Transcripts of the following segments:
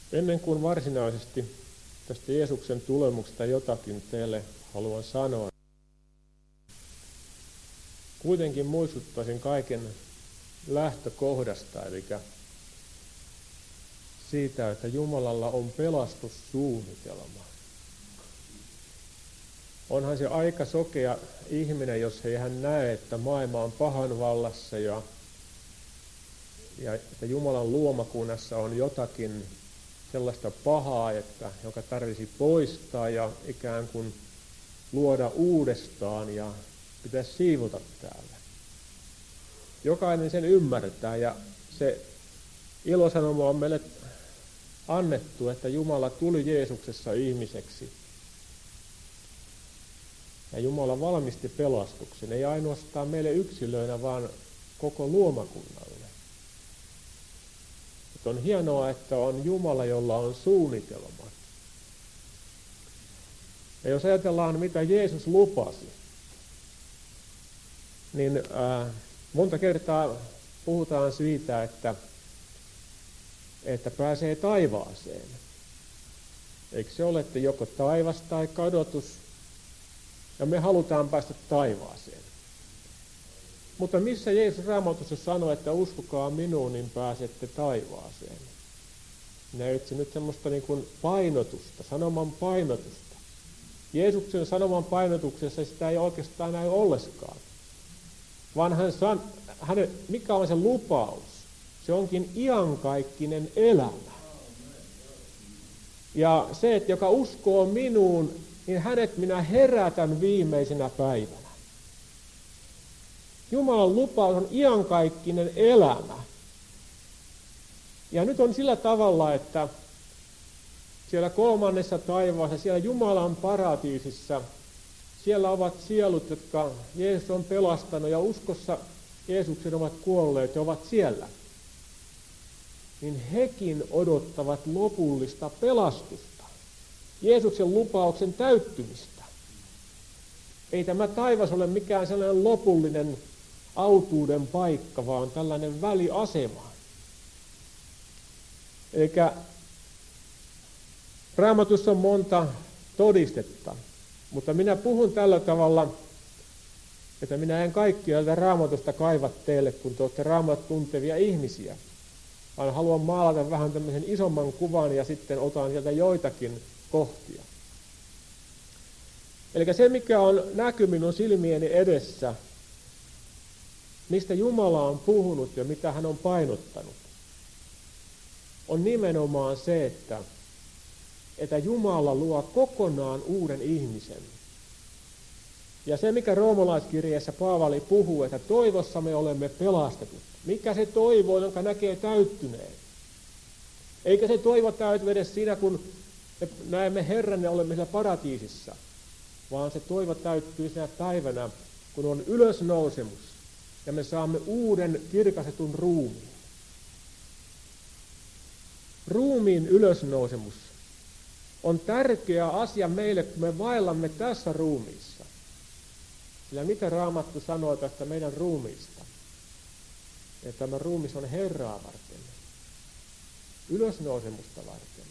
Ennen kuin varsinaisesti tästä Jeesuksen tulemuksesta jotakin teille haluan sanoa, kuitenkin muistuttaisin kaiken lähtökohdasta, eli siitä, että Jumalalla on pelastussuunnitelma. Onhan se aika sokea ihminen, jos ei hän näe, että maailma on pahan vallassa ja että Jumalan luomakunnassa on jotakin sellaista pahaa, joka tarvitsisi poistaa ja ikään kuin luoda uudestaan ja pitäisi siivota täällä. Jokainen sen ymmärtää ja se ilosanoma on meille annettu, että Jumala tuli Jeesuksessa ihmiseksi. Ja Jumala valmisti pelastuksen, ei ainoastaan meille yksilöinä, vaan koko luomakunnalle. Että on hienoa, että on Jumala, jolla on suunnitelma. Ja jos ajatellaan, mitä Jeesus lupasi, niin monta kertaa puhutaan siitä, että pääsee taivaaseen. Eikö se ole, että joko taivas tai kadotus, ja me halutaan päästä taivaaseen. Mutta missä Jeesus Raamatussa sanoi, että uskokaa minuun, niin pääsette taivaaseen? Minä etsin nyt semmoista niin kuin painotusta, sanoman painotusta. Jeesuksen sanoman painotuksessa sitä ei oikeastaan näy olleskaan. Vaan mikä on se lupaus? Se onkin iankaikkinen elämä. Ja se, että joka uskoo minuun, niin hänet minä herätän viimeisenä päivänä. Jumalan lupaus on iankaikkinen elämä. Ja nyt on sillä tavalla, että siellä kolmannessa taivaassa, siellä Jumalan paratiisissa, siellä ovat sielut, jotka Jeesus on pelastanut ja uskossa Jeesuksen ovat kuolleet ja ovat siellä. Niin hekin odottavat lopullista pelastusta, Jeesuksen lupauksen täyttymistä. Ei tämä taivas ole mikään sellainen lopullinen autuuden paikka, vaan tällainen väliasema. Eli Raamatussa on monta todistetta, mutta minä puhun tällä tavalla, että minä en kaikkia Raamatusta kaiva teille, kun te olette Raamatun tuntevia ihmisiä, vaan haluan maalata vähän tämmöisen isomman kuvan ja sitten otan sieltä joitakin kohtia. Eli se, mikä on näky minun silmieni edessä, mistä Jumala on puhunut ja mitä hän on painottanut, on nimenomaan se, että Jumala luo kokonaan uuden ihmisen. Ja se, mikä roomalaiskirjeessä Paavali puhuu, että toivossa me olemme pelastetut. Mikä se toivo on, jonka näkee täyttyneen? Eikä se toivo täyty edes siinä, kun me näemme Herran ja olemme siellä paratiisissa, vaan se toivo täyttyy siinä päivänä, kun on ylösnousemus ja me saamme uuden kirkastetun ruumiin. Ruumiin ylösnousemus on tärkeä asia meille, kun me vaellamme tässä ruumiissa. Sillä mitä Raamattu sanoo tästä meidän ruumiista? Että tämä ruumis on Herraa varten, ylösnousemusta varten.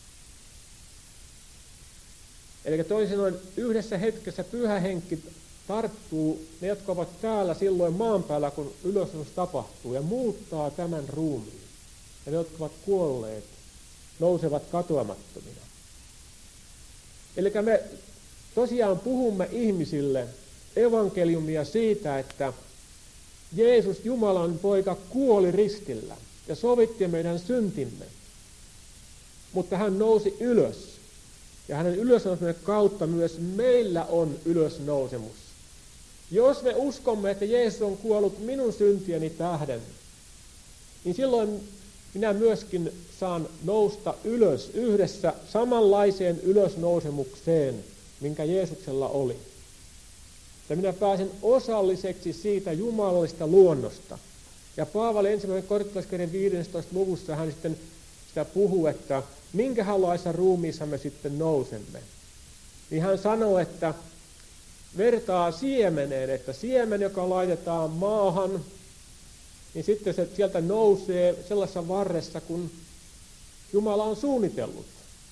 Eli toisin sanoen yhdessä hetkessä Pyhä Henki tarttuu ne, jotka ovat täällä silloin maan päällä, kun ylösnousemus tapahtuu, ja muuttaa tämän ruumiin. Ja ne, jotka ovat kuolleet, nousevat katoamattomina. Eli me tosiaan puhumme ihmisille evankeliumia siitä, että Jeesus, Jumalan poika, kuoli ristillä ja sovitti meidän syntimme. Mutta hän nousi ylös. Ja hänen ylösnousemisen kautta myös meillä on ylösnousemus. Jos me uskomme, että Jeesus on kuollut minun syntieni tähden, niin silloin minä myöskin saan nousta ylös yhdessä samanlaiseen ylösnousemukseen, minkä Jeesuksella oli. Että minä pääsen osalliseksi siitä jumalallista luonnosta. Ja Paavali 1. Korintolaiskirjan 15. luvussa hän sitten sitä puhuu, että minkälaisessa ruumiissa me sitten nousemme. Niin hän sanoo, että vertaa siemeneen, että siemen, joka laitetaan maahan, niin sitten se sieltä nousee sellaisessa varressa kuin Jumala on suunnitellut.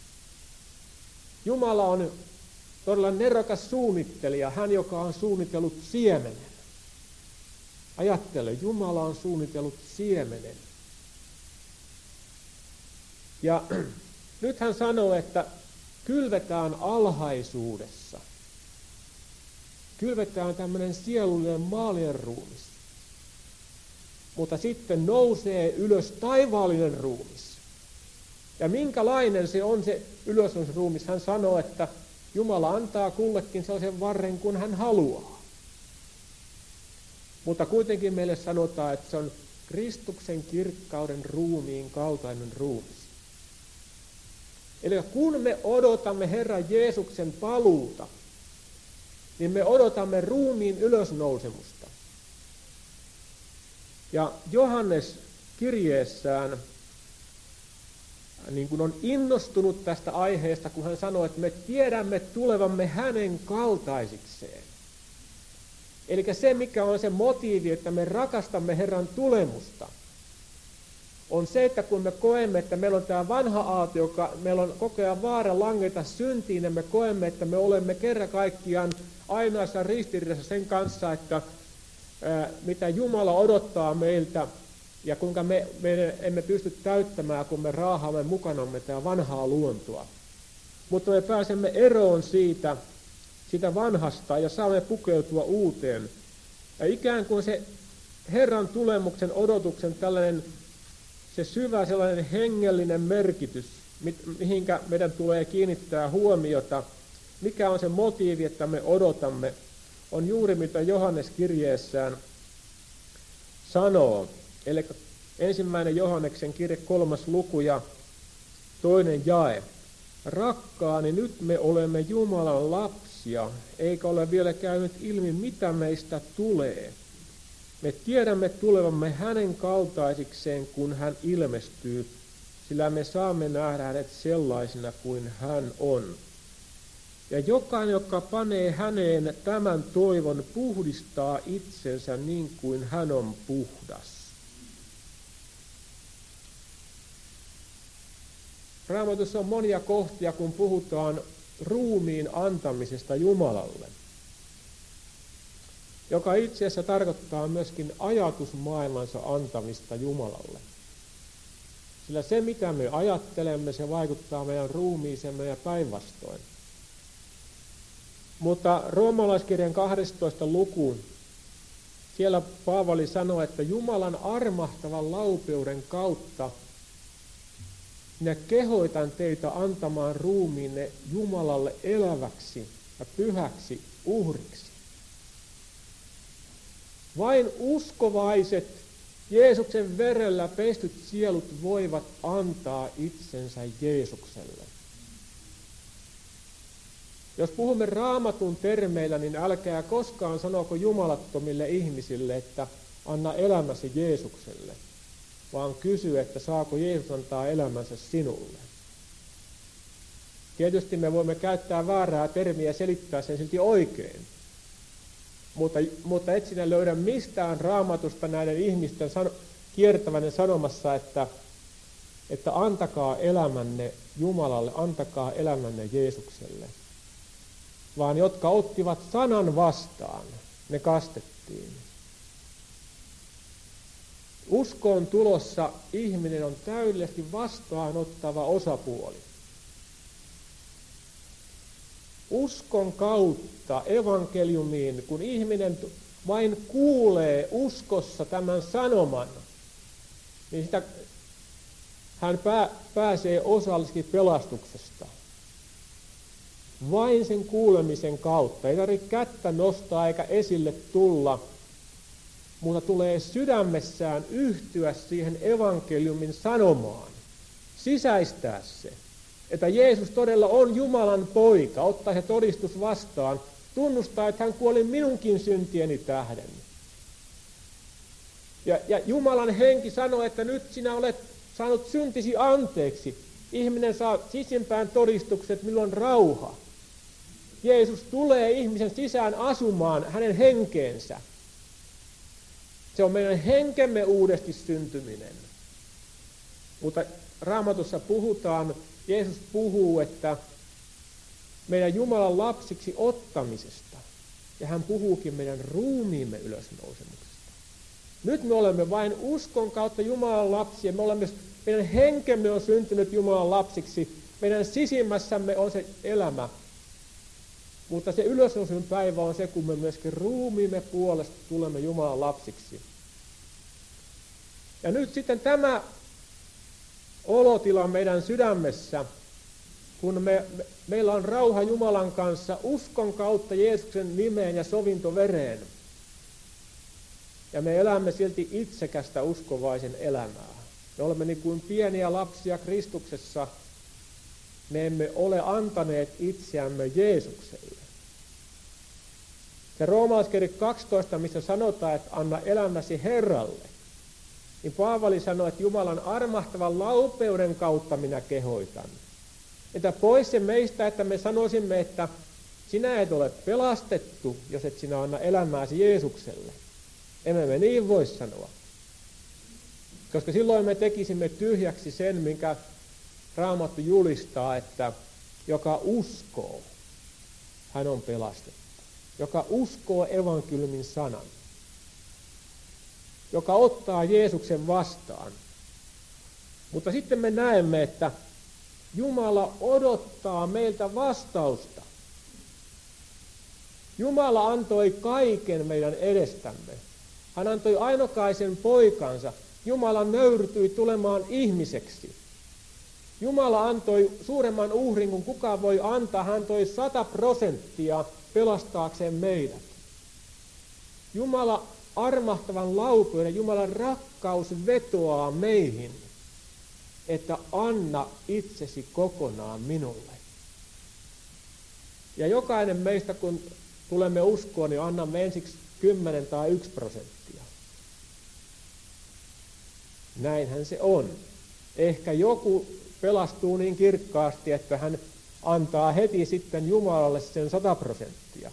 Jumala on todella nerokas suunnittelija, hän joka on suunnitellut siemenen. Ajattele, Jumala on suunnitellut siemenen. Ja nyt hän sanoo, että kylvetään alhaisuudessa. Kylvetään tämmöinen sielullinen maallinen ruumis. Mutta sitten nousee ylös taivaallinen ruumis. Ja minkälainen se on se ylösruumis? Hän sanoo, että Jumala antaa kullekin sellaisen varren, kun hän haluaa. Mutta kuitenkin meille sanotaan, että se on Kristuksen kirkkauden ruumiin kaltainen ruumis. Eli kun me odotamme Herran Jeesuksen paluuta, niin me odotamme ruumiin ylösnousemusta. Ja Johannes kirjeessään niin kuin on innostunut tästä aiheesta, kun hän sanoi, että me tiedämme tulevamme hänen kaltaisikseen. Eli se, mikä on se motiivi, että me rakastamme Herran tulemusta, on se, että kun me koemme, että meillä on tämä vanha aate, joka meillä on koko ajan vaara langeta syntiin, ja me koemme, että me olemme kerran kaikkiaan ainoassa ristiriidassa sen kanssa, että mitä Jumala odottaa meiltä, ja kuinka me emme pysty täyttämään, kun me raahaamme mukanamme tämä vanhaa luontoa. Mutta me pääsemme eroon siitä vanhasta ja saamme pukeutua uuteen. Ja ikään kuin se Herran tulemuksen odotuksen tällainen, se syvä sellainen hengellinen merkitys, mihinkä meidän tulee kiinnittää huomiota, mikä on se motiivi, että me odotamme, on juuri mitä Johannes kirjeessään sanoo. Eli 1. Johanneksen kirje 3. luku ja 2. jae. Rakkaani, nyt me olemme Jumalan lapsia, eikä ole vielä käynyt ilmi, mitä meistä tulee. Me tiedämme tulevamme hänen kaltaisikseen, kun hän ilmestyy, sillä me saamme nähdä hänet sellaisena kuin hän on. Ja jokainen, joka panee häneen tämän toivon, puhdistaa itsensä niin kuin hän on puhdas. Raamatussa on monia kohtia, kun puhutaan ruumiin antamisesta Jumalalle, joka itse asiassa tarkoittaa myöskin ajatusmaailmansa antamista Jumalalle. Sillä se, mitä me ajattelemme, se vaikuttaa meidän ruumiisemme ja päinvastoin. Mutta roomalaiskirjan 12. luku, siellä Paavali sanoo, että Jumalan armahtavan laupeuden kautta minä kehoitan teitä antamaan ruumiinne Jumalalle eläväksi ja pyhäksi uhriksi. Vain uskovaiset, Jeesuksen verellä pestyt sielut voivat antaa itsensä Jeesukselle. Jos puhumme Raamatun termeillä, niin älkää koskaan sanoko jumalattomille ihmisille, että anna elämäsi Jeesukselle, vaan kysy, että saako Jeesus antaa elämänsä sinulle. Tietysti me voimme käyttää väärää termiä ja selittää sen silti oikein, mutta et sinä löydä mistään Raamatusta näiden ihmisten kiertävänne sanomassa, että antakaa elämänne Jumalalle, antakaa elämänne Jeesukselle. Vaan jotka ottivat sanan vastaan, ne kastettiin. Uskoon tulossa ihminen on täydellisesti vastaanottava osapuoli. Uskon kautta evankeliumiin, kun ihminen vain kuulee uskossa tämän sanoman, niin hän pääsee osalliseksi pelastuksesta. Vain sen kuulemisen kautta. Ei tarvitse kättä nostaa eikä esille tulla, mutta tulee sydämessään yhtyä siihen evankeliumin sanomaan, sisäistää se, että Jeesus todella on Jumalan poika, ottaa se todistus vastaan, tunnustaa, että hän kuoli minunkin syntieni tähden. Ja Jumalan henki sanoo, että nyt sinä olet saanut syntisi anteeksi. Ihminen saa sisimpään todistukset, että milloin on rauha. Jeesus tulee ihmisen sisään asumaan hänen henkeensä. Se on meidän henkemme uudesti syntyminen. Mutta Raamatussa puhutaan, Jeesus puhuu, että meidän Jumalan lapsiksi ottamisesta. Ja hän puhuukin meidän ruumiimme ylösnousemuksesta. Nyt me olemme vain uskon kautta Jumalan lapsia. Meidän henkemme on syntynyt Jumalan lapsiksi. Meidän sisimmässämme on se elämä. Mutta se ylösnousemisen päivä on se, kun me myöskin ruumiimme puolesta tulemme Jumalan lapsiksi. Ja nyt sitten tämä olotila meidän sydämessä, kun meillä on rauha Jumalan kanssa uskon kautta Jeesuksen nimeen ja sovintovereen. Ja me elämme silti itsekästä uskovaisen elämää. Me olemme niin kuin pieniä lapsia Kristuksessa. Me emme ole antaneet itseämme Jeesukselle. Se roomalaiskirje 12, missä sanotaan, että anna elämäsi Herralle, niin Paavali sanoi, että Jumalan armahtavan laupeuden kautta minä kehoitan. Että pois se meistä, että me sanoisimme, että sinä et ole pelastettu, jos et sinä anna elämääsi Jeesukselle. Emme me niin voi sanoa. Koska silloin me tekisimme tyhjäksi sen, minkä Raamattu julistaa, että joka uskoo, hän on pelastettu. Joka uskoo evankeliumin sanan. Joka ottaa Jeesuksen vastaan. Mutta sitten me näemme, että Jumala odottaa meiltä vastausta. Jumala antoi kaiken meidän edestämme. Hän antoi ainokaisen poikansa. Jumala nöyrtyi tulemaan ihmiseksi. Jumala antoi suuremman uhrin kuin kukaan voi antaa. Hän toi 100% pelastaakseen meidät. Jumala armahtavan laupeuden, Jumalan rakkaus vetoaa meihin, että anna itsesi kokonaan minulle. Ja jokainen meistä, kun tulemme uskoon, niin annamme ensiksi 10 tai 1%. Näinhän se on. Ehkä joku pelastuu niin kirkkaasti, että hän antaa heti sitten Jumalalle sen 100%.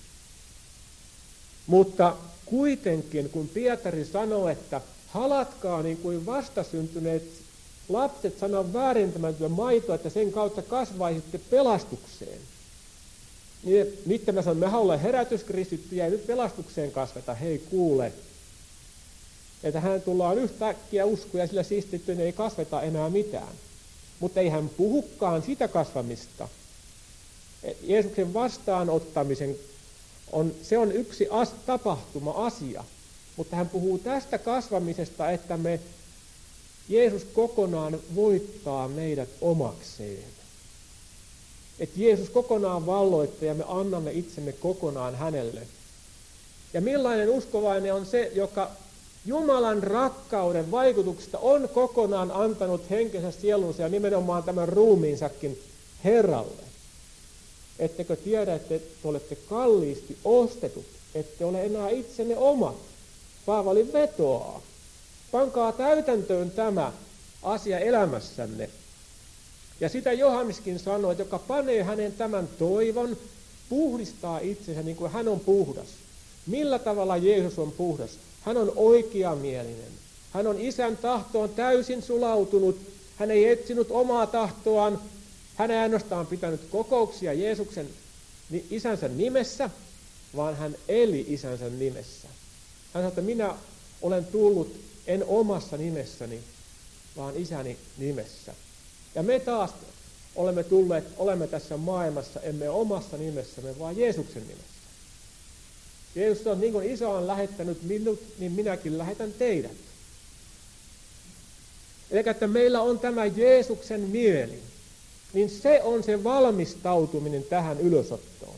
Mutta kuitenkin, kun Pietari sanoo, että halatkaa niin kuin vastasyntyneet lapset sanoo väärentämätöntä maitoa, että sen kautta kasvaisitte pelastukseen. Niin nyt mä sanon, mehän ollaan herätyskristittyjä ja nyt pelastukseen kasveta. Hei kuule, että hän tullaan yhtäkkiä uskoa ja sillä siistittyön ei kasveta enää mitään. Mutta ei hän puhukaan sitä kasvamista. Jeesuksen vastaanottamisen se on yksi tapahtuma-asia. Mutta hän puhuu tästä kasvamisesta, että Jeesus kokonaan voittaa meidät omakseen. Että Jeesus kokonaan valloittaa ja me annamme itsemme kokonaan hänelle. Ja millainen uskovainen on se, joka Jumalan rakkauden vaikutuksesta on kokonaan antanut henkensä, sielunsa ja nimenomaan tämän ruumiinsakin Herralle. Ettekö tiedä, että te olette kalliisti ostetut, ette ole enää itsenne omat. Paavali vetoaa. Pankaa täytäntöön tämä asia elämässänne. Ja sitä Johanneskin sanoi, että joka panee hänen tämän toivon, puhdistaa itsensä niin kuin hän on puhdas. Millä tavalla Jeesus on puhdas? Hän on oikeamielinen. Hän on Isän tahtoon täysin sulautunut. Hän ei etsinyt omaa tahtoaan. Hän ei ainoastaan pitänyt kokouksia Jeesuksen isänsä nimessä, vaan hän eli isänsä nimessä. Hän sanoi, että minä olen tullut en omassa nimessäni, vaan isäni nimessä. Ja me taas olemme tässä maailmassa, emme omassa nimessämme, vaan Jeesuksen nimessä. Jeesus on, niin kuin Isä on lähettänyt minut, niin minäkin lähetän teidät. Eli että meillä on tämä Jeesuksen mieli, niin se on se valmistautuminen tähän ylösottoon.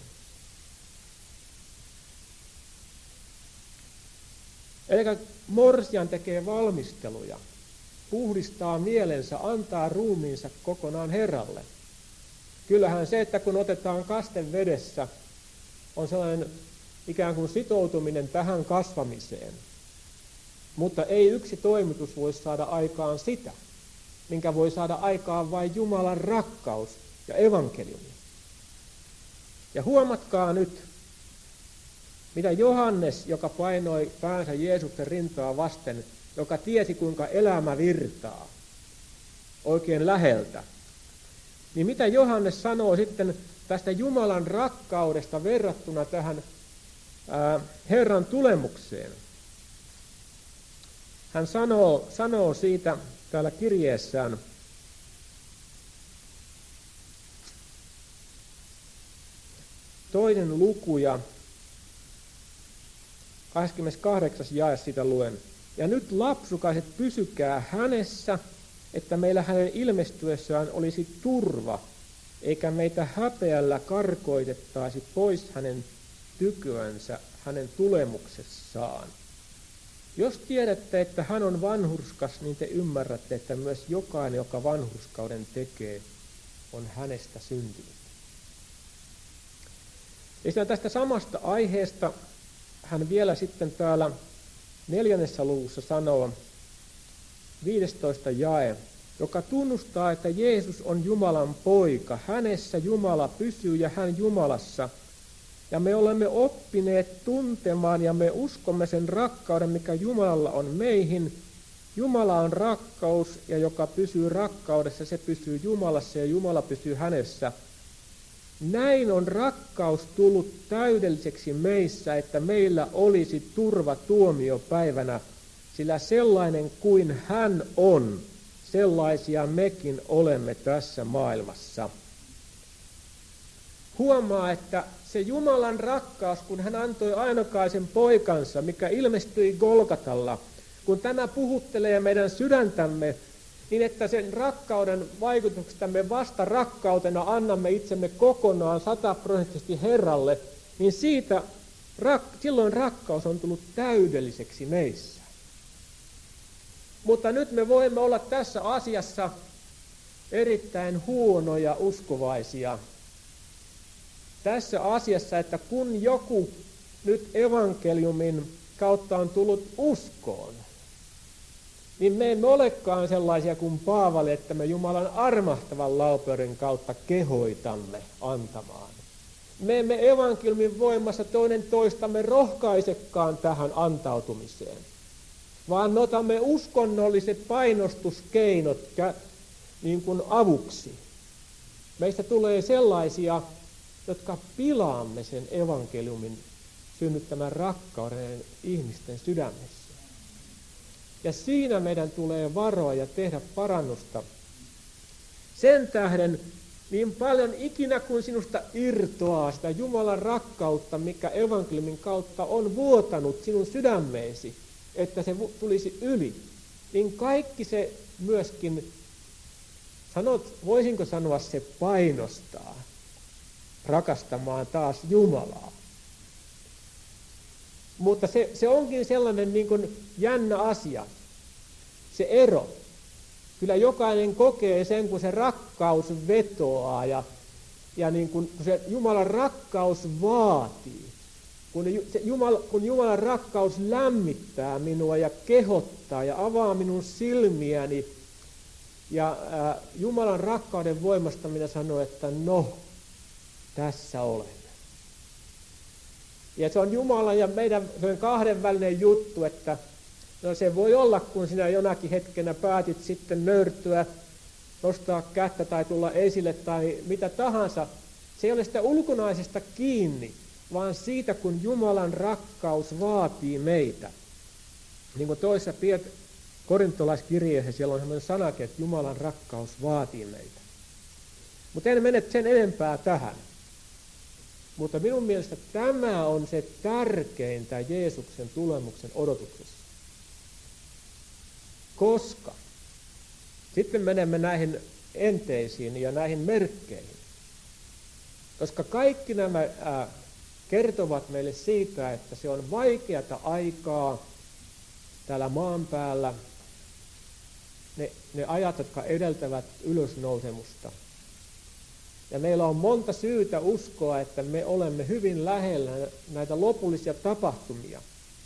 Eli morsian tekee valmisteluja, puhdistaa mielensä, antaa ruumiinsa kokonaan Herralle. Kyllähän se, että kun otetaan kaste vedessä, on sellainen ikään kuin sitoutuminen tähän kasvamiseen. Mutta ei yksi toimitus voi saada aikaan sitä, minkä voi saada aikaan vain Jumalan rakkaus ja evankeliumi. Ja huomatkaa nyt, mitä Johannes, joka painoi päänsä Jeesuksen rintaa vasten, joka tiesi kuinka elämä virtaa. oikein läheltä. Niin mitä Johannes sanoo sitten tästä Jumalan rakkaudesta verrattuna tähän Herran tulemukseen? Hän sanoo siitä täällä kirjeessään, toinen luku ja 28. jae siitä luen. Ja nyt lapsukaiset, pysykää hänessä, että meillä hänen ilmestyessään olisi turva, eikä meitä häpeällä karkoitettaisi pois hänen tykönsä hänen tulemuksessaan. Jos tiedätte, että hän on vanhurskas, niin te ymmärrätte, että myös jokainen, joka vanhurskauden tekee, on hänestä syntynyt. Ja tästä samasta aiheesta hän vielä sitten täällä 4. luvussa sanoo, 15. jae, joka tunnustaa, että Jeesus on Jumalan poika. Hänessä Jumala pysyy ja hän Jumalassa. Ja me olemme oppineet tuntemaan ja me uskomme sen rakkauden, mikä Jumalalla on meihin. Jumala on rakkaus ja joka pysyy rakkaudessa, se pysyy Jumalassa ja Jumala pysyy hänessä. Näin on rakkaus tullut täydelliseksi meissä, että meillä olisi turva tuomiopäivänä, sillä sellainen kuin hän on, sellaisia mekin olemme tässä maailmassa. Huomaa, että se Jumalan rakkaus, kun hän antoi ainokaisen poikansa, mikä ilmestyi Golgatalla, kun tämä puhuttelee meidän sydäntämme, niin että sen rakkauden vaikutuksesta me vasta rakkautena annamme itsemme kokonaan 100% Herralle, niin silloin rakkaus on tullut täydelliseksi meissä. Mutta nyt me voimme olla tässä asiassa erittäin huonoja uskovaisia. Tässä asiassa, että kun joku nyt evankeliumin kautta on tullut uskoon, niin me emme olekaan sellaisia kuin Paavali, että me Jumalan armahtavan laupeuden kautta kehoitamme antamaan. Me emme evankeliumin voimassa toinen toistamme rohkaisekaan tähän antautumiseen, vaan me otamme uskonnolliset painostuskeinot niin kuin avuksi. Meistä tulee sellaisia, jotka pilaamme sen evankeliumin synnyttämän rakkauden ihmisten sydämessä. Ja siinä meidän tulee varoa ja tehdä parannusta. Sen tähden niin paljon ikinä kuin sinusta irtoaa sitä Jumalan rakkautta, mikä evankeliumin kautta on vuotanut sinun sydämeesi, että se tulisi yli, niin kaikki se myöskin, voisinko sanoa, se painostaa rakastamaan taas Jumalaa. Mutta se onkin sellainen niin kuin jännä asia, se ero. Kyllä jokainen kokee sen, kun se rakkaus vetoaa ja niin kun se Jumalan rakkaus vaatii. Kun Jumalan rakkaus lämmittää minua ja kehottaa ja avaa minun silmiäni. Ja Jumalan rakkauden voimasta minä sanon, että no, tässä olen. Ja se on Jumalan ja meidän kahdenvälinen juttu, että no se voi olla, kun sinä jonakin hetkenä päätit sitten nöyrtyä, nostaa kättä tai tulla esille tai mitä tahansa. Se ei ole sitä ulkonaisesta kiinni, vaan siitä, kun Jumalan rakkaus vaatii meitä. Niin kuin toisessa korintolaiskirjeessä siellä on sellainen sanakin, että Jumalan rakkaus vaatii meitä. Mutta en mene sen enempää tähän. Mutta minun mielestä tämä on se tärkeintä Jeesuksen tulemuksen odotuksessa. Koska sitten menemme näihin enteisiin ja näihin merkkeihin. Koska kaikki nämä kertovat meille siitä, että se on vaikeata aikaa täällä maan päällä, ne ajat, jotka edeltävät ylösnousemusta. Ja meillä on monta syytä uskoa, että me olemme hyvin lähellä näitä lopullisia tapahtumia.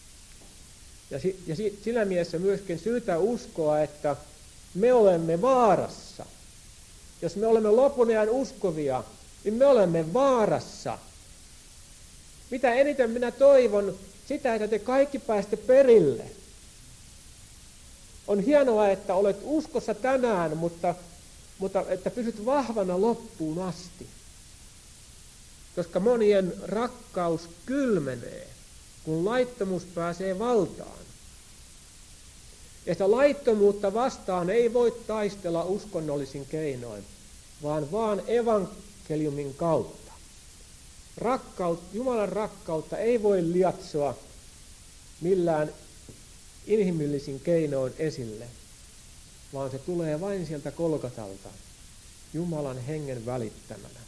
Ja siinä mielessä myöskin syytä uskoa, että me olemme vaarassa. Jos me olemme lopun ajan uskovia, niin me olemme vaarassa. Mitä eniten minä toivon sitä, että te kaikki pääsette perille. On hienoa, että olet uskossa tänään, mutta mutta että pysyt vahvana loppuun asti. Koska monien rakkaus kylmenee, kun laittomuus pääsee valtaan. Ja sitä laittomuutta vastaan ei voi taistella uskonnollisin keinoin, vaan evankeliumin kautta. Jumalan rakkautta ei voi liatsoa millään inhimillisin keinoin esille, vaan se tulee vain sieltä Golgatalta, Jumalan hengen välittämänä.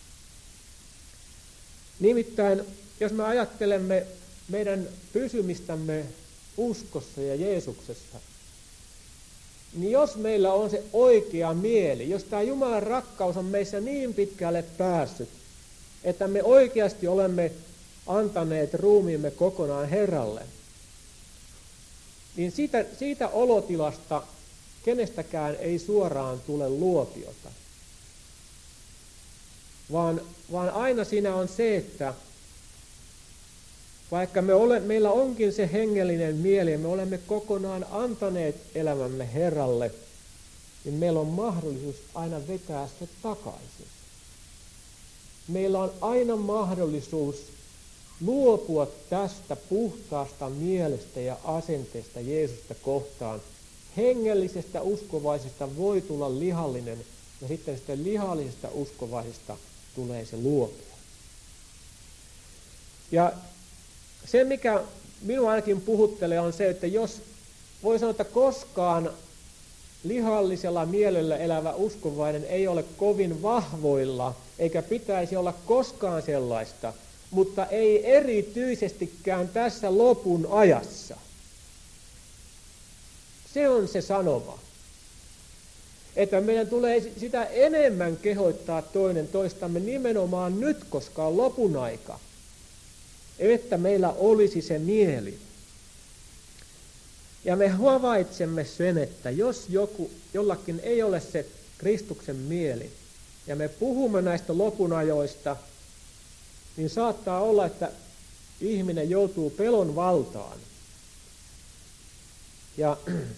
Nimittäin, jos me ajattelemme meidän pysymistämme uskossa ja Jeesuksessa, niin jos meillä on se oikea mieli, jos tämä Jumalan rakkaus on meissä niin pitkälle päässyt, että me oikeasti olemme antaneet ruumiimme kokonaan Herralle, niin siitä olotilasta kenestäkään ei suoraan tule luopiota. Vaan aina siinä on se, että vaikka meillä onkin se hengellinen mieli ja me olemme kokonaan antaneet elämämme Herralle, niin meillä on mahdollisuus aina vetää se takaisin. Meillä on aina mahdollisuus luopua tästä puhtaasta mielestä ja asenteesta Jeesusta kohtaan. Hengellisestä uskovaisesta voi tulla lihallinen ja sitten sitä lihallisesta uskovaisesta tulee se luopua. Ja se, mikä minua ainakin puhuttelee, on se, että jos voi sanoa, että koskaan lihallisella mielellä elävä uskovainen ei ole kovin vahvoilla, eikä pitäisi olla koskaan sellaista, mutta ei erityisestikään tässä lopun ajassa. Se on se sanoma. Että meidän tulee sitä enemmän kehottaa toinen toistamme nimenomaan nyt, koska on lopun aika. Että meillä olisi se mieli. Ja me havaitsemme sen, että jos jollakin ei ole se Kristuksen mieli, ja me puhumme näistä lopunajoista, niin saattaa olla, että ihminen joutuu pelon valtaan. Ja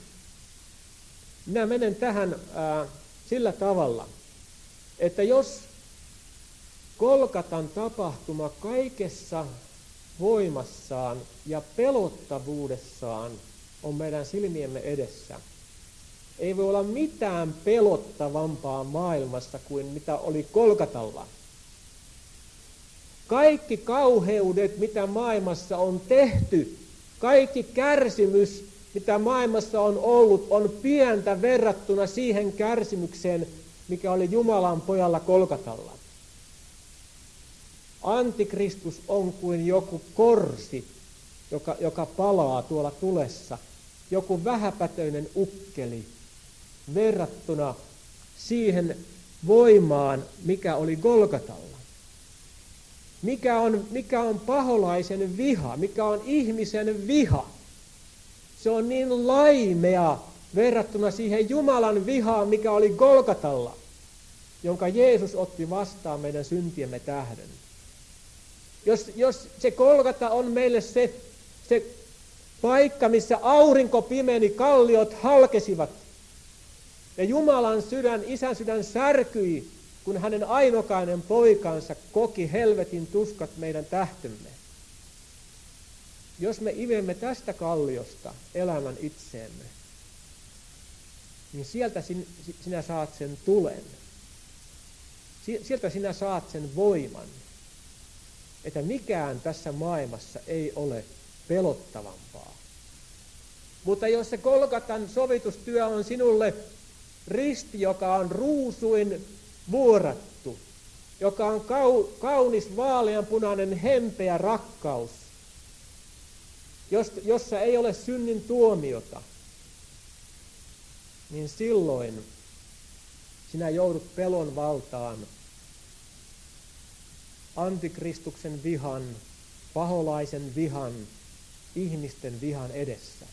minä menen tähän sillä tavalla, että jos Golgatan tapahtuma kaikessa voimassaan ja pelottavuudessaan on meidän silmiemme edessä, ei voi olla mitään pelottavampaa maailmassa kuin mitä oli Golgatalla. Kaikki kauheudet, mitä maailmassa on tehty, kaikki kärsimys, mitä maailmassa on ollut, on pientä verrattuna siihen kärsimykseen, mikä oli Jumalan pojalla Golgatalla. Antikristus on kuin joku korsi, joka palaa tuolla tulessa, joku vähäpätöinen ukkeli verrattuna siihen voimaan, mikä oli Golgatalla. Mikä on paholaisen viha, mikä on ihmisen viha? Se on niin laimea verrattuna siihen Jumalan vihaan, mikä oli Golgatalla, jonka Jeesus otti vastaan meidän syntiemme tähden. Jos se Golgata on meille se paikka, missä aurinko pimeni, kalliot halkesivat, ja Jumalan sydän, Isän sydän särkyi, kun hänen ainokainen poikansa koki helvetin tuskat meidän tähtemme. Jos me imemme tästä kalliosta elämän itseemme, niin sieltä sinä saat sen tulen. Sieltä sinä saat sen voiman, että mikään tässä maailmassa ei ole pelottavampaa. Mutta jos se Golgatan sovitustyö on sinulle risti, joka on ruusuin vuorattu, joka on kaunis vaaleanpunainen hempeä rakkaus, jossa ei ole synnin tuomiota, niin silloin sinä joudut pelon valtaan, antikristuksen vihan, paholaisen vihan, ihmisten vihan edessä.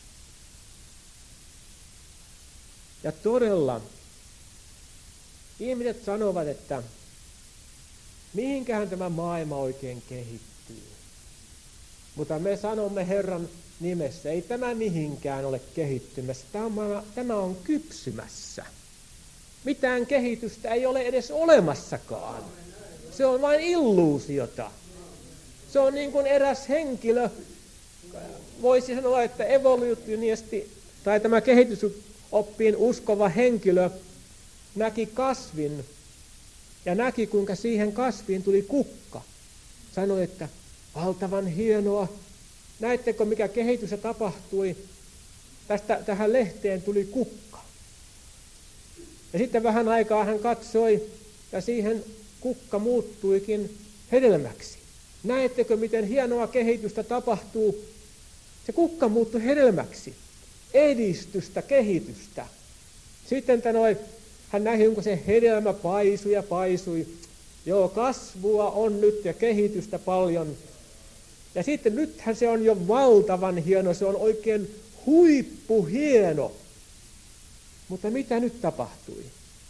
Ja todella ihmiset sanovat, että mihinkähän tämä maailma oikein kehittyy. Mutta me sanomme Herran nimessä, ei tämä mihinkään ole kehittymässä. Tämä on kypsymässä. Mitään kehitystä ei ole edes olemassakaan. Se on vain illuusiota. Se on niin kuin eräs henkilö, voisi sanoa, että evolutionisti tai tämä kehitysoppiin uskova henkilö näki kasvin ja näki, kuinka siihen kasviin tuli kukka. Sanoi, että valtavan hienoa. Näettekö, mikä kehitys tapahtui? Tähän lehteen tuli kukka. Ja sitten vähän aikaa hän katsoi, ja siihen kukka muuttuikin hedelmäksi. Näettekö, miten hienoa kehitystä tapahtuu? Se kukka muuttui hedelmäksi. Edistystä, kehitystä. Sitten hän näki, onko se hedelmä paisui ja paisui. Joo, kasvua on nyt ja kehitystä paljon. Ja sitten nythän se on jo valtavan hieno, se on oikein huippuhieno. Mutta mitä nyt tapahtui?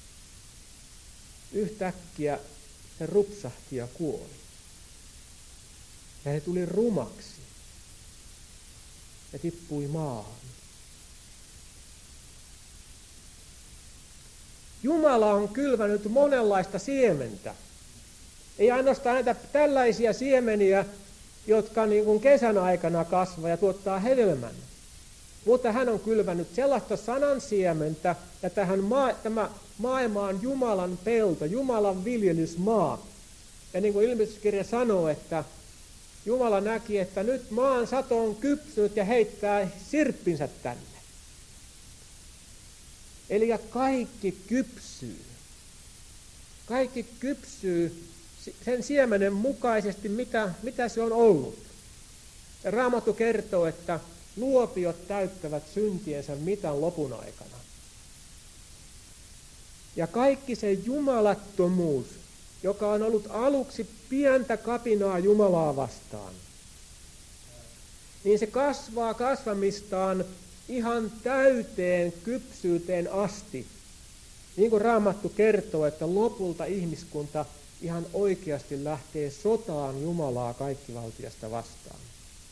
Yhtäkkiä se rupsahti ja kuoli. Ja se tuli rumaksi ja tippui maahan. Jumala on kylvänyt monenlaista siementä. Ei ainoastaan näitä tällaisia siemeniä, jotka niin kuin kesän aikana kasvaa ja tuottaa hedelmän. Mutta hän on kylvänyt sellaista sanan siementä, ja tämä maailma on Jumalan pelto, Jumalan viljelysmaa. Ja niin kuin ilmestyskirja sanoo, että Jumala näki, että nyt maan sato on kypsynyt ja heittää sirppinsä tänne. Eli kaikki kypsyy. Kaikki kypsyy sen siemenen mukaisesti, mitä se on ollut. Ja Raamattu kertoo, että luopiot täyttävät syntiensä mitan lopun aikana. Ja kaikki se jumalattomuus, joka on ollut aluksi pientä kapinaa Jumalaa vastaan, niin se kasvaa kasvamistaan ihan täyteen kypsyyteen asti. Niin kuin Raamattu kertoo, että lopulta ihmiskunta ihan oikeasti lähtee sotaan Jumalaa kaikkivaltiasta vastaan.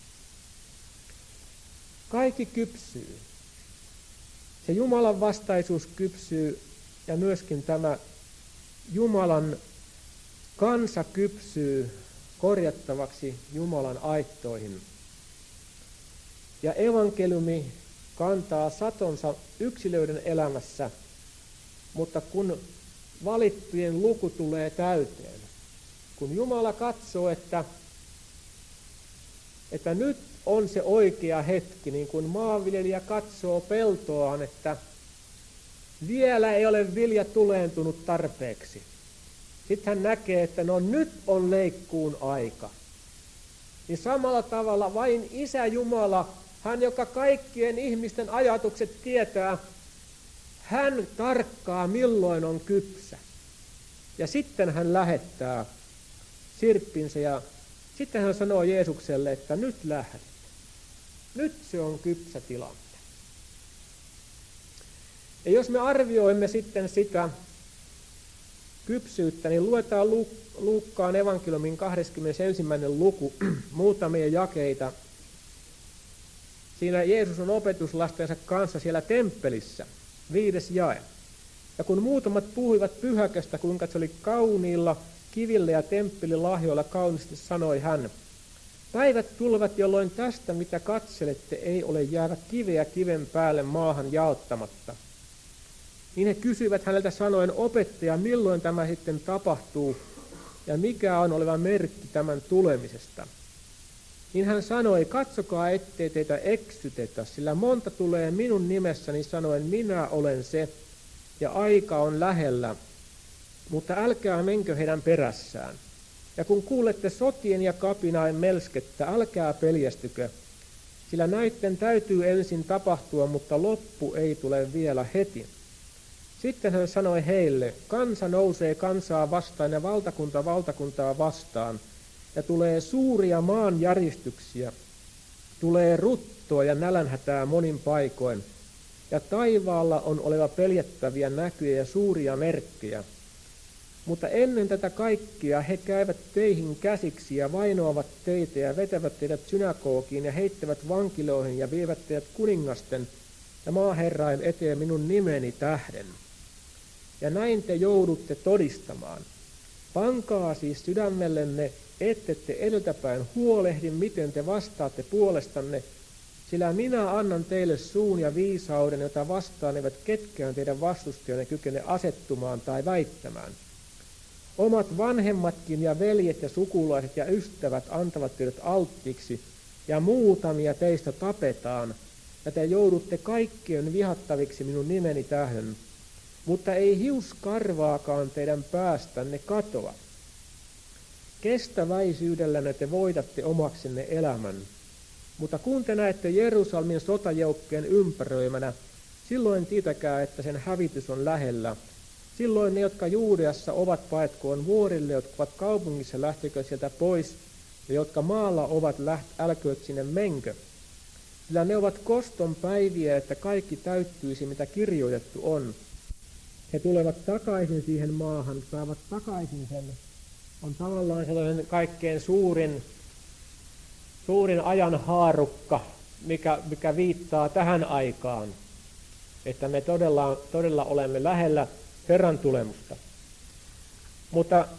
Kaikki kypsyy. Se Jumalan vastaisuus kypsyy ja myöskin tämä Jumalan kansa kypsyy korjattavaksi Jumalan aittoihin. Ja evankeliumi kantaa satonsa yksilöiden elämässä, mutta kun valittujen luku tulee täyteen, kun Jumala katsoo, että nyt on se oikea hetki, niin kuin maanviljelijä katsoo peltoaan, että vielä ei ole vilja tuleentunut tarpeeksi. Sitten hän näkee, että nyt on leikkuun aika. Niin samalla tavalla vain Isä Jumala, hän joka kaikkien ihmisten ajatukset tietää, hän tarkkaa milloin on kypsä. Ja sitten hän lähettää sirppinsä ja sitten hän sanoo Jeesukselle, että nyt lähdet. Nyt se on kypsä tilanne. Ja jos me arvioimme sitten sitä kypsyyttä, niin luetaan Luukkaan evankeliumin 21. luku, muutamia jakeita. Siinä Jeesus on opetuslastensa kanssa siellä temppelissä, 5. jae. Ja kun muutamat puhuivat pyhäköstä, kuinka se oli kauniilla kivillä ja temppelilahjoilla kauniisti, sanoi hän, päivät tulevat, jolloin tästä, mitä katselette, ei ole jäävä kiveä kiven päälle maahan jaottamatta. Niin he kysyivät häneltä sanoen, opettaja, milloin tämä sitten tapahtuu ja mikä on oleva merkki tämän tulemisesta. Niin hän sanoi, katsokaa ettei teitä eksytetä, sillä monta tulee minun nimessäni sanoen, minä olen se ja aika on lähellä, mutta älkää menkö heidän perässään. Ja kun kuulette sotien ja kapinain melskettä, älkää peljästykö, sillä näiden täytyy ensin tapahtua, mutta loppu ei tule vielä heti. Sitten hän sanoi heille, kansa nousee kansaa vastaan ja valtakunta valtakuntaa vastaan, ja tulee suuria maanjäristyksiä, tulee ruttoa ja nälänhätää monin paikoin, ja taivaalla on oleva peljättäviä näkyjä ja suuria merkkejä. Mutta ennen tätä kaikkia he käyvät teihin käsiksi ja vainoavat teitä ja vetävät teidät synagogiin ja heittävät vankiloihin ja vievät teidät kuningasten ja maaherrain eteen minun nimeni tähden. ja näin te joudutte todistamaan. Pankaa siis sydämellenne, ettette edeltäpäin huolehdi, miten te vastaatte puolestanne, sillä minä annan teille suun ja viisauden, jota vastaan eivät ketkään teidän vastustajanne kykene asettumaan tai väittämään. Omat vanhemmatkin ja veljet ja sukulaiset ja ystävät antavat teidät alttiiksi, ja muutamia teistä tapetaan, ja te joudutte kaikkien vihattaviksi minun nimeni tähden. Mutta ei hiuskarvaakaan teidän päästänne katoa. Kestäväisyydellänne te voitatte omaksenne elämän. Mutta kun te näette Jerusalemin sotajoukkien ympäröimänä, silloin tietäkää, että sen hävitys on lähellä. Silloin ne, jotka Juudeassa ovat, paetkoon vuorille, jotka ovat kaupungissa, lähtekö sieltä pois, ja jotka maalla ovat, älkööt sinne menkö. Sillä ne ovat koston päiviä, että kaikki täyttyisi, mitä kirjoitettu on. He tulevat takaisin siihen maahan, saavat takaisin sen. On tavallaan sellainen kaikkein suurin ajan haarukka, mikä viittaa tähän aikaan, että me todella olemme lähellä Herran tulemusta. Mutta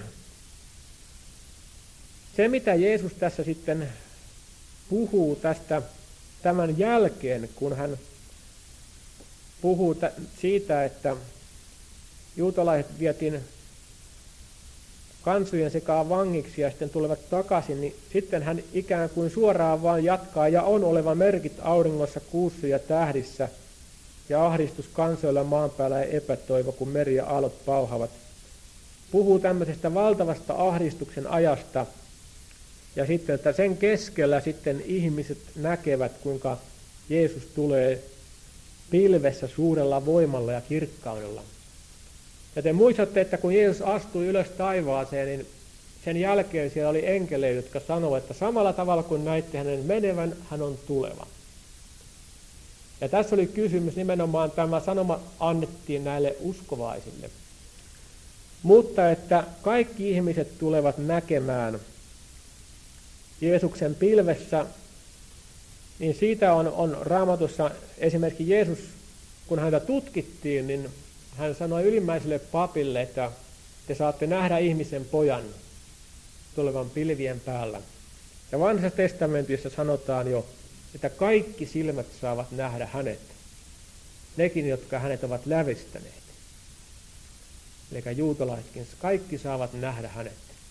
se, mitä Jeesus tässä sitten puhuu tästä tämän jälkeen, kun hän puhuu siitä, että juutalaiset vietiin kansojen sekaan vangiksi ja sitten tulevat takaisin, niin sitten hän ikään kuin suoraan vaan jatkaa, ja on oleva merkit auringossa, kuussa ja tähdissä, ja ahdistus kansoilla maan päällä ja epätoivo, kun meri ja aallot pauhavat. Puhuu tämmöisestä valtavasta ahdistuksen ajasta, ja sitten, että sen keskellä sitten ihmiset näkevät, kuinka Jeesus tulee pilvessä suurella voimalla ja kirkkaudella. Ja te muistatte, että kun Jeesus astui ylös taivaaseen, niin sen jälkeen siellä oli enkeleitä, jotka sanoivat, että samalla tavalla kuin näitte hänen menevän, hän on tuleva. Ja tässä oli kysymys, nimenomaan tämä sanoma annettiin näille uskovaisille. Mutta että kaikki ihmiset tulevat näkemään Jeesuksen pilvessä, niin siitä on Raamatussa esimerkiksi Jeesus, kun häntä tutkittiin, niin hän sanoi ylimmäiselle papille, että te saatte nähdä ihmisen pojan tulevan pilvien päällä. Ja Vanhassa testamentissa sanotaan jo, että kaikki silmät saavat nähdä hänet, nekin, jotka hänet ovat lävistäneet. Eli juutalaisetkin, kaikki saavat nähdä hänet.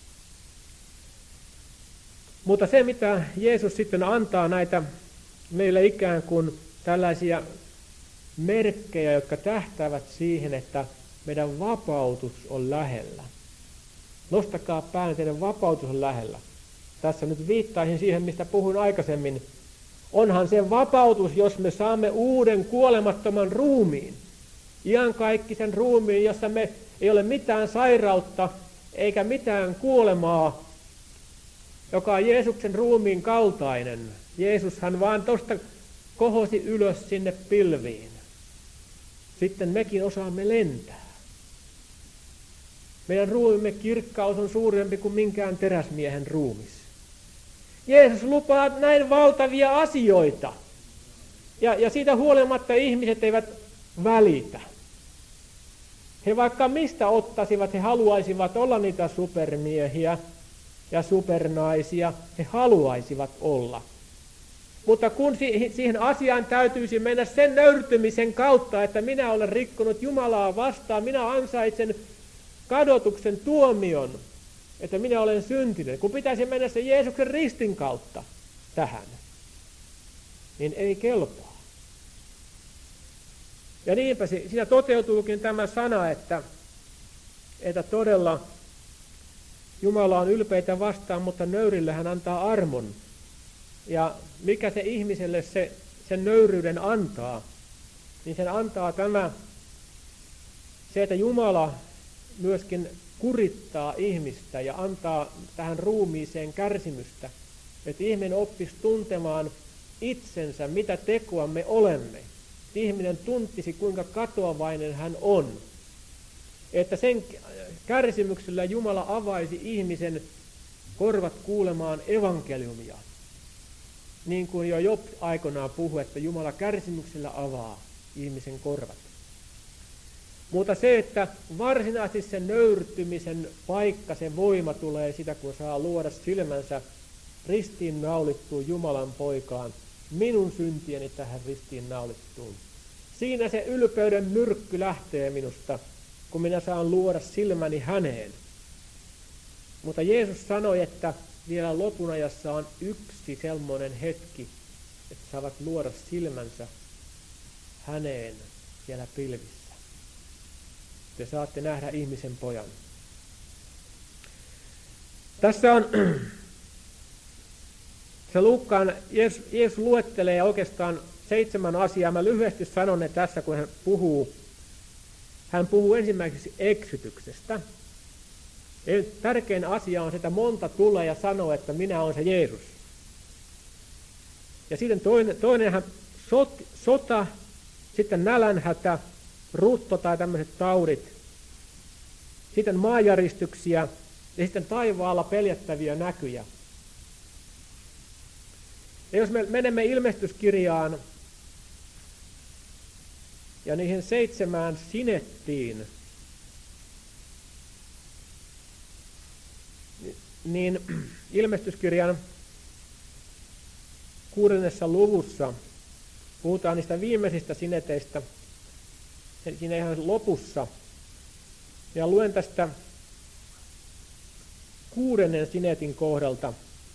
Mutta se, mitä Jeesus sitten antaa näitä meille ikään kuin tällaisia merkkejä, jotka tähtäävät siihen, että meidän vapautus on lähellä. Nostakaa pään, teidän vapautus on lähellä. Tässä nyt viittaisin siihen, mistä puhuin aikaisemmin. Onhan se vapautus, jos me saamme uuden kuolemattoman ruumiin. Iankaikkisen ruumiin, jossa me ei ole mitään sairautta eikä mitään kuolemaa, joka on Jeesuksen ruumiin kaltainen. Jeesushan vaan tuosta kohosi ylös sinne pilviin. Sitten mekin osaamme lentää. Meidän ruumiimme kirkkaus on suurempi kuin minkään teräsmiehen ruumis. Jeesus lupaa näin valtavia asioita. Ja siitä huolimatta ihmiset eivät välitä. He vaikka mistä ottaisivat, he haluaisivat olla niitä supermiehiä ja supernaisia. He haluaisivat olla. Mutta kun siihen asiaan täytyisi mennä sen nöyrtymisen kautta, että minä olen rikkonut Jumalaa vastaan, minä ansaitsen kadotuksen tuomion, että minä olen syntinen. Kun pitäisi mennä sen Jeesuksen ristin kautta tähän, niin ei kelpaa. Ja niinpä siinä toteutuukin tämä sana, että todella Jumala on ylpeitä vastaan, mutta nöyrille hän antaa armon. Ja mikä se ihmiselle sen nöyryyden antaa, niin sen antaa se, että Jumala myöskin kurittaa ihmistä ja antaa tähän ruumiiseen kärsimystä, että ihminen oppisi tuntemaan itsensä, mitä tekoa me olemme. Ihminen tuntisi, kuinka katoavainen hän on. Että sen kärsimyksellä Jumala avaisi ihmisen korvat kuulemaan evankeliumia. Niin kuin jo Job aikoinaan puhui, että Jumala kärsimyksellä avaa ihmisen korvat. Mutta se, että varsinaisesti se nöyrtymisen paikka, se voima tulee sitä, kun saa luoda silmänsä ristiin naulittuun Jumalan poikaan, minun syntieni tähän ristiin naulittuun. Siinä se ylpeyden myrkky lähtee minusta, kun minä saan luoda silmäni häneen. Mutta Jeesus sanoi, että vielä lopun ajassa on yksi semmoinen hetki, että saavat luoda silmänsä häneen siellä pilvissä. Te saatte nähdä ihmisen pojan. Tässä on se Luukkaan, Jeesus luettelee oikeastaan 7 asiaa. Mä lyhyesti sanon ne tässä, kun hän puhuu. Hän puhuu ensimmäiseksi eksytyksestä. Tärkein asia on se, että monta tulee ja sanoo, että minä olen se Jeesus. Ja sitten toinenhan sota, sitten nälänhätä, rutto tai tämmöiset taudit, sitten maanjäristyksiä ja sitten taivaalla peljättäviä näkyjä. Ja jos me menemme ilmestyskirjaan ja niihin 7 sinettiin, niin ilmestyskirjan 6. luvussa puhutaan niistä viimeisistä sineteistä, siinä ihan lopussa. Ja luen tästä 6. sinetin kohdalta.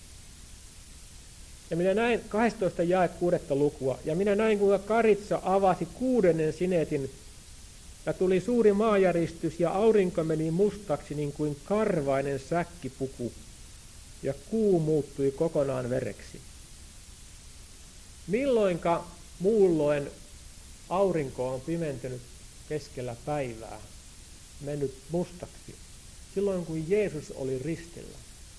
Ja minä näin 12 jae 6. lukua. Ja minä näin, kuinka karitsa avasi 6. sinetin. Ja tuli suuri maanjäristys ja aurinko meni mustaksi niin kuin karvainen säkkipuku. Ja kuu muuttui kokonaan vereksi. Milloinka muulloin aurinko on pimentynyt keskellä päivää, mennyt mustaksi? Silloin kun Jeesus oli ristillä.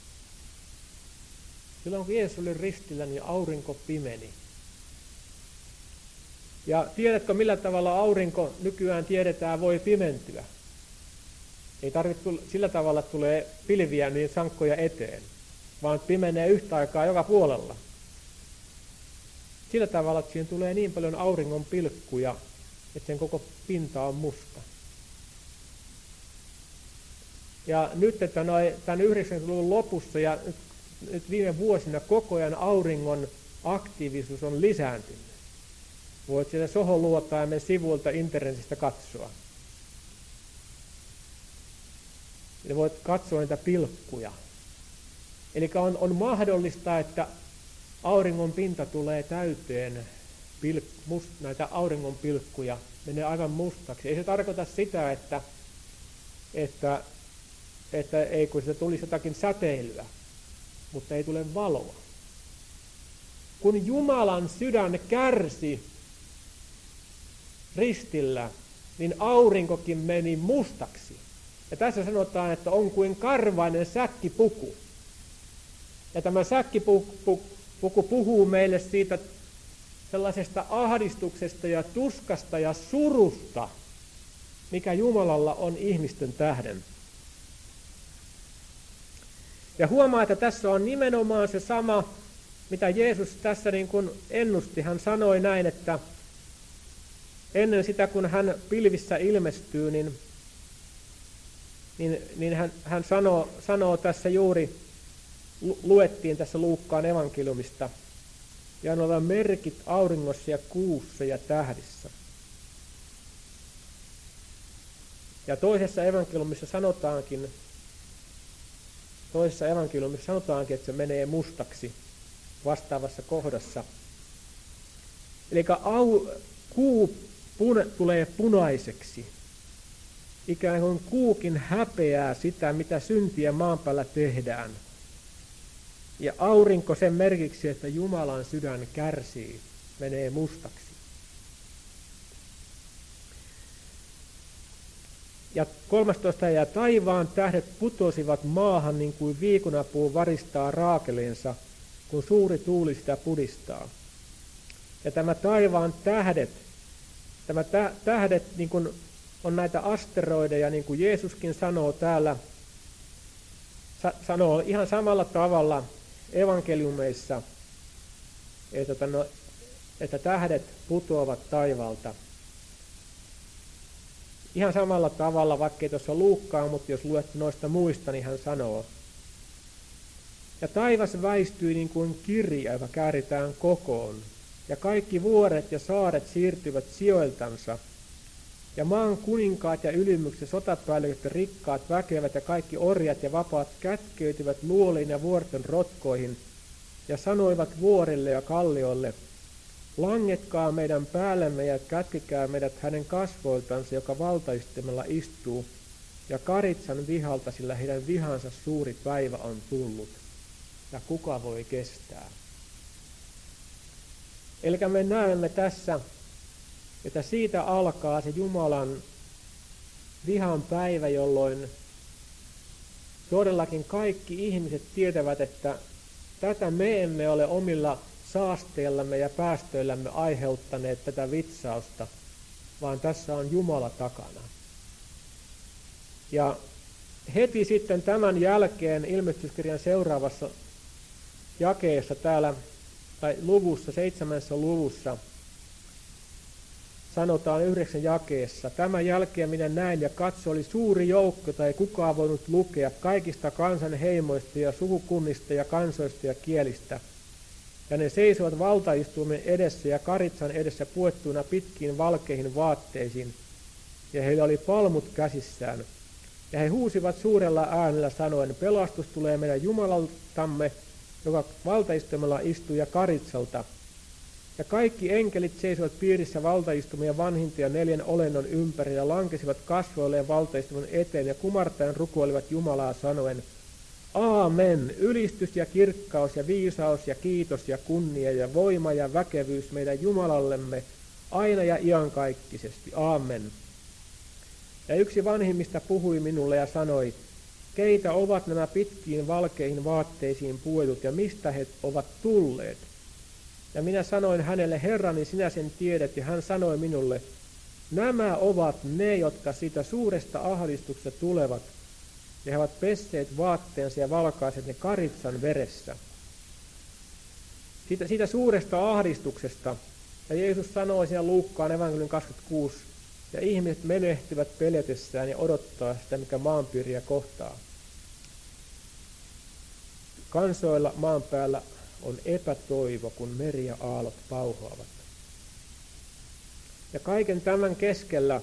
Silloin kun Jeesus oli ristillä, niin aurinko pimeni. Ja tiedätkö, millä tavalla aurinko nykyään tiedetään voi pimentyä? Ei tarvitse sillä tavalla, että tulee pilviä niin sankkoja eteen, vaan pimenee yhtä aikaa joka puolella. Sillä tavalla, että siihen tulee niin paljon auringon pilkkuja, että sen koko pinta on musta. Ja nyt, että tämän 90-luvun lopussa ja nyt viime vuosina koko ajan auringon aktiivisuus on lisääntynyt. Voit sieltä soholuotaimen sivuilta internetistä katsoa. Ja voit katsoa niitä pilkkuja. Eli on mahdollista, että auringon pinta tulee täyteen näitä auringon pilkkuja, menee aivan mustaksi. Ei se tarkoita sitä, että ei kun sitä tulisi jotakin säteilyä, mutta ei tule valoa. Kun Jumalan sydän kärsi ristillä, niin aurinkokin meni mustaksi. Ja tässä sanotaan, että on kuin karvainen säkkipuku. Ja tämä säkkipuku puhuu meille siitä sellaisesta ahdistuksesta ja tuskasta ja surusta, mikä Jumalalla on ihmisten tähden. Ja huomaa, että tässä on nimenomaan se sama, mitä Jeesus tässä niin kuin ennusti. Hän sanoi näin, että ennen sitä, kun hän pilvissä ilmestyy, niin hän sanoo tässä juuri, luettiin tässä Luukkaan evankeliumista, ja on olla merkit auringossa ja kuussa ja tähdissä. Ja toisessa evankeliumissa sanotaankin, että se menee mustaksi vastaavassa kohdassa. Eli kuu tulee punaiseksi. Ikään kuin kuukin häpeää sitä, mitä syntiä maan päällä tehdään. Ja aurinko sen merkiksi, että Jumalan sydän kärsii, menee mustaksi. Ja 13. ja taivaan tähdet putosivat maahan niin kuin viikunapuu varistaa raakeleensa, kun suuri tuuli sitä pudistaa. Ja tämä taivaan tähdet niin kuin on näitä asteroideja, niin kuin Jeesuskin sanoo täällä, sanoo ihan samalla tavalla evankeliumeissa, että tähdet putoavat taivaalta. Ihan samalla tavalla, vaikka ei tuossa Luukkaa, mutta jos luet noista muista, niin hän sanoo. Ja taivas väistyi niin kuin kirja, joka kääritään kokoon. Ja kaikki vuoret ja saaret siirtyivät sijoiltansa. Ja maan kuninkaat ja ylimykset, sotapäälliköt ja rikkaat, väkevät ja kaikki orjat ja vapaat kätkeytyvät luoliin ja vuorten rotkoihin ja sanoivat vuorille ja kallioille, langetkaa meidän päällemme ja kätkekää meidät hänen kasvoiltansa, joka valtaistimella istuu, ja Karitsan vihalta, sillä heidän vihansa suuri päivä on tullut. Ja kuka voi kestää? Eli me näemme tässä, että siitä alkaa se Jumalan vihan päivä, jolloin todellakin kaikki ihmiset tietävät, että tätä me emme ole omilla saasteillamme ja päästöillämme aiheuttaneet tätä vitsausta, vaan tässä on Jumala takana. Ja heti sitten tämän jälkeen ilmestyskirjan seuraavassa jakeessa täällä, tai luvussa, 7. luvussa, sanotaan 9 jakeessa. Tämän jälkeen minä näin ja katso, oli suuri joukko, jota ei kukaan voinut lukea, kaikista kansan heimoista ja sukukunnista ja kansoista ja kielistä. Ja ne seisoivat valtaistuimen edessä ja Karitsan edessä puettuina pitkiin valkeihin vaatteisiin, ja heillä oli palmut käsissään. Ja he huusivat suurella äänellä sanoen, pelastus tulee meidän Jumalaltamme, joka valtaistuimella istuu ja Karitsalta. Ja kaikki enkelit seisoivat piirissä valtaistumia vanhinta ja 4 olennon ympäri ja lankesivat kasvoilleen valtaistuman eteen ja kumartaen rukoilivat Jumalaa sanoen, Aamen, ylistys ja kirkkaus ja viisaus ja kiitos ja kunnia ja voima ja väkevyys meidän Jumalallemme aina ja iankaikkisesti. Aamen. Ja yksi vanhimmista puhui minulle ja sanoi, keitä ovat nämä pitkiin valkeihin vaatteisiin puetut ja mistä he ovat tulleet? Ja minä sanoin hänelle, Herrani, sinä sen tiedät, ja hän sanoi minulle, nämä ovat ne, jotka siitä suuresta ahdistuksesta tulevat, ja he ovat pesseet vaatteensa ja valkaiset ne Karitsan veressä. Siitä suuresta ahdistuksesta, ja Jeesus sanoi siinä Luukkaan evankeliumin 26, ja ihmiset menehtyvät peletessään ja odottaa sitä, mikä maanpiiriä kohtaa. Kansoilla maan päällä on epätoivo, kun meri ja aallot pauhoavat. Ja kaiken tämän keskellä,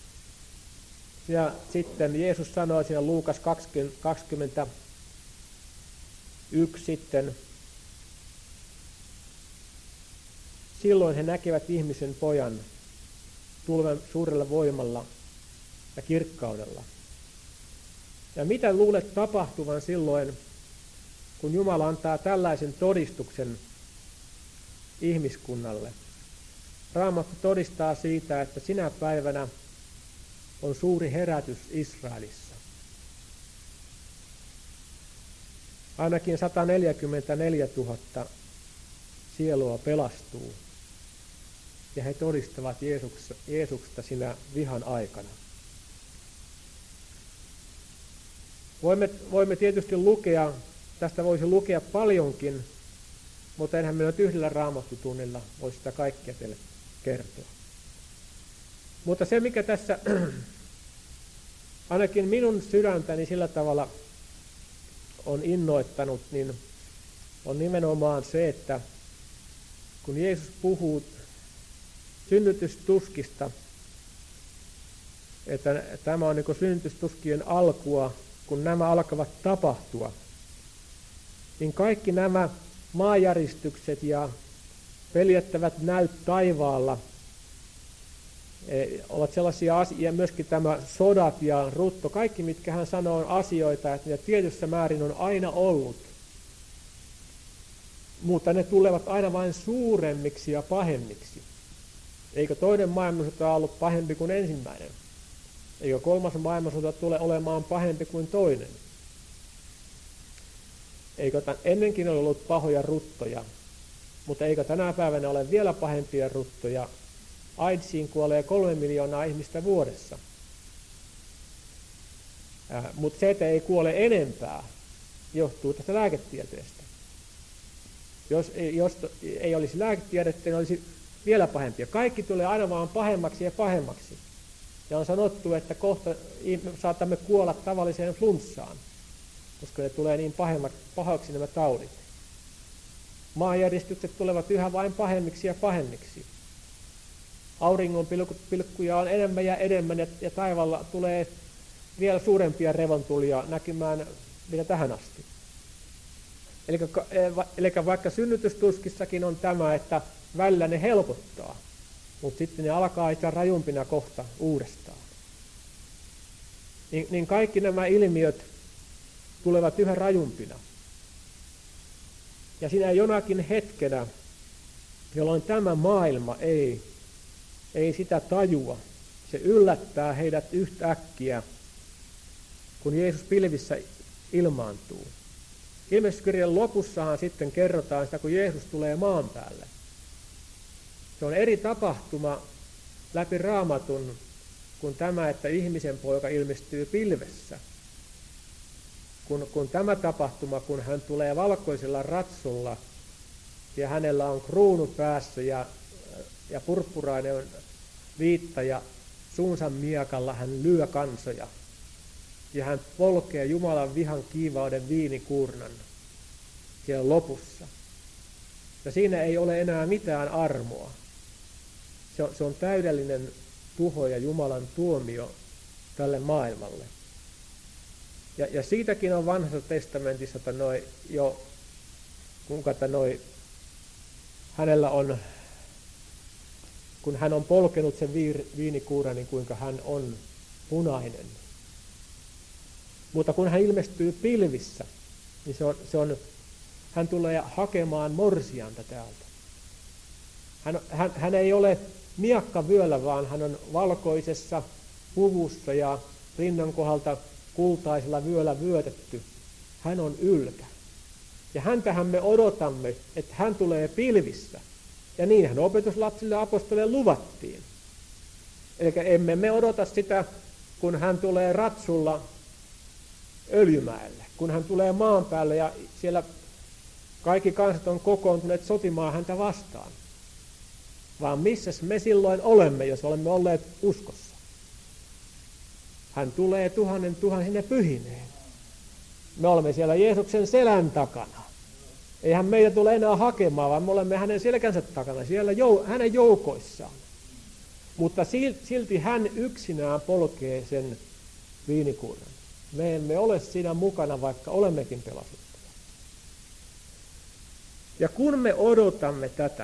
ja sitten Jeesus sanoi siinä Luukas 21 sitten, silloin he näkevät ihmisen pojan tulevan suurella voimalla ja kirkkaudella. Ja mitä luulet tapahtuvan silloin, kun Jumala antaa tällaisen todistuksen ihmiskunnalle? Raamattu todistaa siitä, että sinä päivänä on suuri herätys Israelissa. Ainakin 144 000 sielua pelastuu, ja he todistavat Jeesuksesta sinä vihan aikana. Voimme tietysti lukea, tästä voisi lukea paljonkin, mutta enhän me nyt yhdellä raamattutunnilla voi sitä kaikkea teille kertoa. Mutta se, mikä tässä ainakin minun sydäntäni sillä tavalla on innoittanut, niin on nimenomaan se, että kun Jeesus puhuu synnytystuskista, että tämä on niin kuin synnytystuskien alkua, kun nämä alkavat tapahtua, niin kaikki nämä maanjäristykset ja peljettävät näyt taivaalla ovat sellaisia asioita, ja myöskin tämä sodat ja rutto, kaikki mitkä hän sanoo on asioita, että ne tietyssä määrin on aina ollut, mutta ne tulevat aina vain suuremmiksi ja pahemmiksi. Eikö toinen maailmansota ollut pahempi kuin ensimmäinen? Eikö kolmas maailmansota tule olemaan pahempi kuin toinen? Eikö ennenkin ole ollut pahoja ruttoja, mutta eikö tänä päivänä ole vielä pahempia ruttoja? AIDSiin kuolee 3 miljoonaa ihmistä vuodessa. Mutta se, että ei kuole enempää, johtuu tästä lääketieteestä. Jos ei olisi lääketiedettä, niin olisi vielä pahempia. Kaikki tulee aina vaan pahemmaksi ja pahemmaksi. Ja on sanottu, että kohta saatamme kuolla tavalliseen flunssaan, koska ne tulee niin pahaksi nämä taudit. Maanjäristykset tulevat yhä vain pahemmiksi ja pahemmiksi. Auringonpilkkuja on enemmän ja enemmän ja taivaalla tulee vielä suurempia revontulia näkymään mitä tähän asti. Eli vaikka synnytystuskissakin on tämä, että välillä ne helpottaa, mutta sitten ne alkaa itse rajumpina kohta uudestaan. Niin kaikki nämä ilmiöt tulevat yhä rajumpina. Ja siinä jonakin hetkenä, jolloin tämä maailma ei sitä tajua, se yllättää heidät yhtäkkiä, kun Jeesus pilvissä ilmaantuu. Ilmestyskirjan lopussahan sitten kerrotaan sitä, kun Jeesus tulee maan päälle. Se on eri tapahtuma läpi Raamatun kuin tämä, että ihmisen poika ilmestyy pilvessä. Kun tämä tapahtuma, kun hän tulee valkoisella ratsulla ja hänellä on kruunu päässä ja purppurainen viitta ja suunsa miekalla hän lyö kansoja. Ja hän polkee Jumalan vihan kiivauden viinikuurnan siellä lopussa. Ja siinä ei ole enää mitään armoa. Se on täydellinen tuho ja Jumalan tuomio tälle maailmalle. Ja siitäkin on vanhassa testamentissa, että hänellä on, kun hän on polkenut sen viinikuuran, niin kuinka hän on punainen. Mutta kun hän ilmestyy pilvissä, niin hän tulee hakemaan morsianta täältä. Hän ei ole miakkavyöllä, vaan hän on valkoisessa puvussa ja rinnan kohdalta kultaisella vyöllä vyötetty. Hän on ylkä. Ja häntähän me odotamme, että hän tulee pilvissä. Ja niinhän opetuslapsille ja apostoleille luvattiin. Eli emme me odota sitä, kun hän tulee ratsulla Öljymäelle, kun hän tulee maan päälle ja siellä kaikki kansat on kokoontuneet sotimaan häntä vastaan. Vaan missäs me silloin olemme, jos olemme olleet uskossa? Hän tulee tuhansine pyhineen. Me olemme siellä Jeesuksen selän takana. Eihän meitä tule enää hakemaan, vaan me olemme hänen selkänsä takana, siellä hänen joukoissaan. Mutta silti hän yksinään polkee sen viinikuurnan. Me emme ole siinä mukana, vaikka olemmekin pelastettuja. Ja kun me odotamme tätä,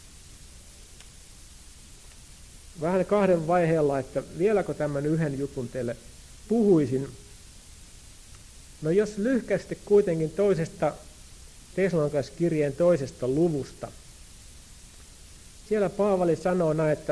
vähän kahden vaiheella, että vieläkö tämän yhden jutun teille puhuisin. No jos lyhkästi kuitenkin toisesta Tessalonikalaiskirjeen 2. luvusta. Siellä Paavali sanoo näin, että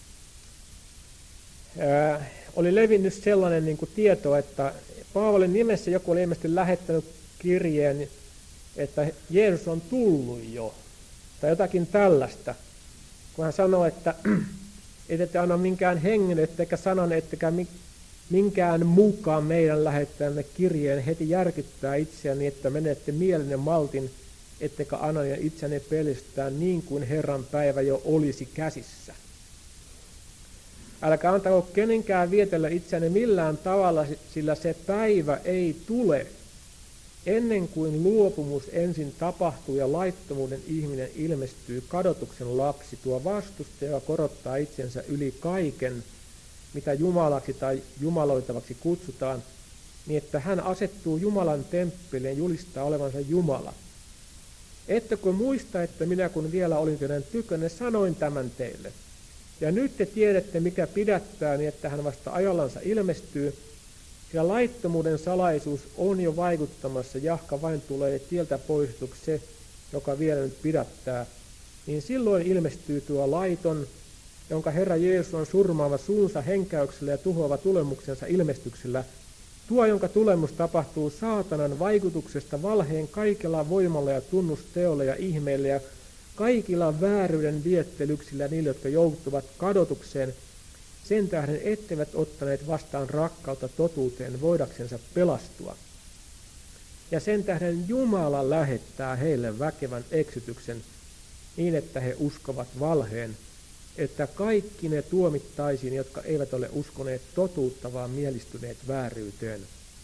oli levinnyt sellainen niin kuin tieto, että Paavalin nimessä joku oli ilmeisesti lähettänyt kirjeen, että Jeesus on tullut jo, tai jotakin tällaista, kun hän sanoo, että ette anna minkään hengen, ettekä sanan, ettekä minkään mukaan meidän lähettäjämme kirjeen heti järkyttää itseäni, että menette mielinen maltin, ettekä anna itseäni pelistää niin kuin Herran päivä jo olisi käsissä. Älkää antako kenenkään vietellä itseänne millään tavalla, sillä se päivä ei tule, ennen kuin luopumus ensin tapahtuu ja laittomuuden ihminen ilmestyy, kadotuksen lapsi, tuo vastusta, joka korottaa itsensä yli kaiken, mitä jumalaksi tai jumaloitavaksi kutsutaan, niin että hän asettuu Jumalan temppeliin ja julistaa olevansa Jumala. Ettekö muista, että minä kun vielä olin teidän tykönne, sanoin tämän teille. Ja nyt te tiedätte, mikä pidättää, niin että hän vasta ajallansa ilmestyy, ja laittomuuden salaisuus on jo vaikuttamassa, jahka vain tulee tieltä poistuksi se, joka vielä nyt pidättää, niin silloin ilmestyy tuo laiton, jonka Herra Jeesus on surmaava suunsa henkäyksellä ja tuhoava tulemuksensa ilmestyksellä, tuo, jonka tulemus tapahtuu saatanan vaikutuksesta valheen kaikella voimalla ja tunnusteolla ja ihmeillä ja kaikilla vääryyden viettelyksillä niille, jotka joutuvat kadotukseen, sen tähden etteivät ottaneet vastaan rakkautta totuuteen voidaksensa pelastua. Ja sen tähden Jumala lähettää heille väkevän eksytyksen niin, että he uskovat valheen, että kaikki ne tuomittaisiin, jotka eivät ole uskoneet totuutta, vaan mielistyneet vääryyteen.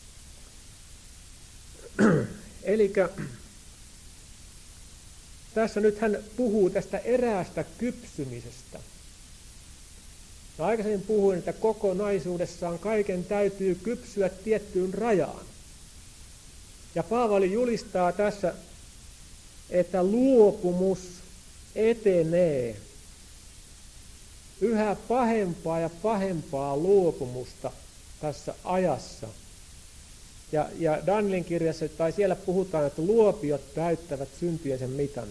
Eli tässä nyt hän puhuu tästä eräästä kypsymisestä. Ja aikaisemmin puhuin, että kokonaisuudessaan kaiken täytyy kypsyä tiettyyn rajaan. Ja Paavali julistaa tässä, että luopumus etenee. Yhä pahempaa ja pahempaa luopumusta tässä ajassa. Ja Danielin kirjassa, tai siellä puhutaan, että luopiot täyttävät syntiensä mitan.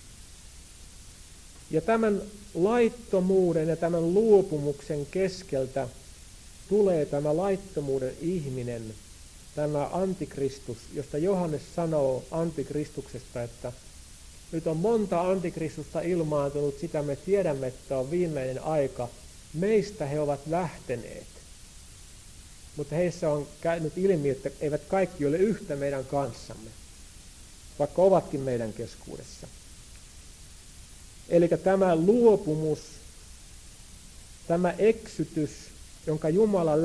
Ja tämän laittomuuden ja tämän luopumuksen keskeltä tulee tämä laittomuuden ihminen, tämä antikristus, josta Johannes sanoo antikristuksesta, että nyt on monta antikristusta ilmaantunut, sitä me tiedämme, että on viimeinen aika. Meistä he ovat lähteneet. Mutta heissä on käynyt ilmi, että eivät kaikki ole yhtä meidän kanssamme, vaikka ovatkin meidän keskuudessa. Eli tämä luopumus, tämä eksytys, jonka Jumala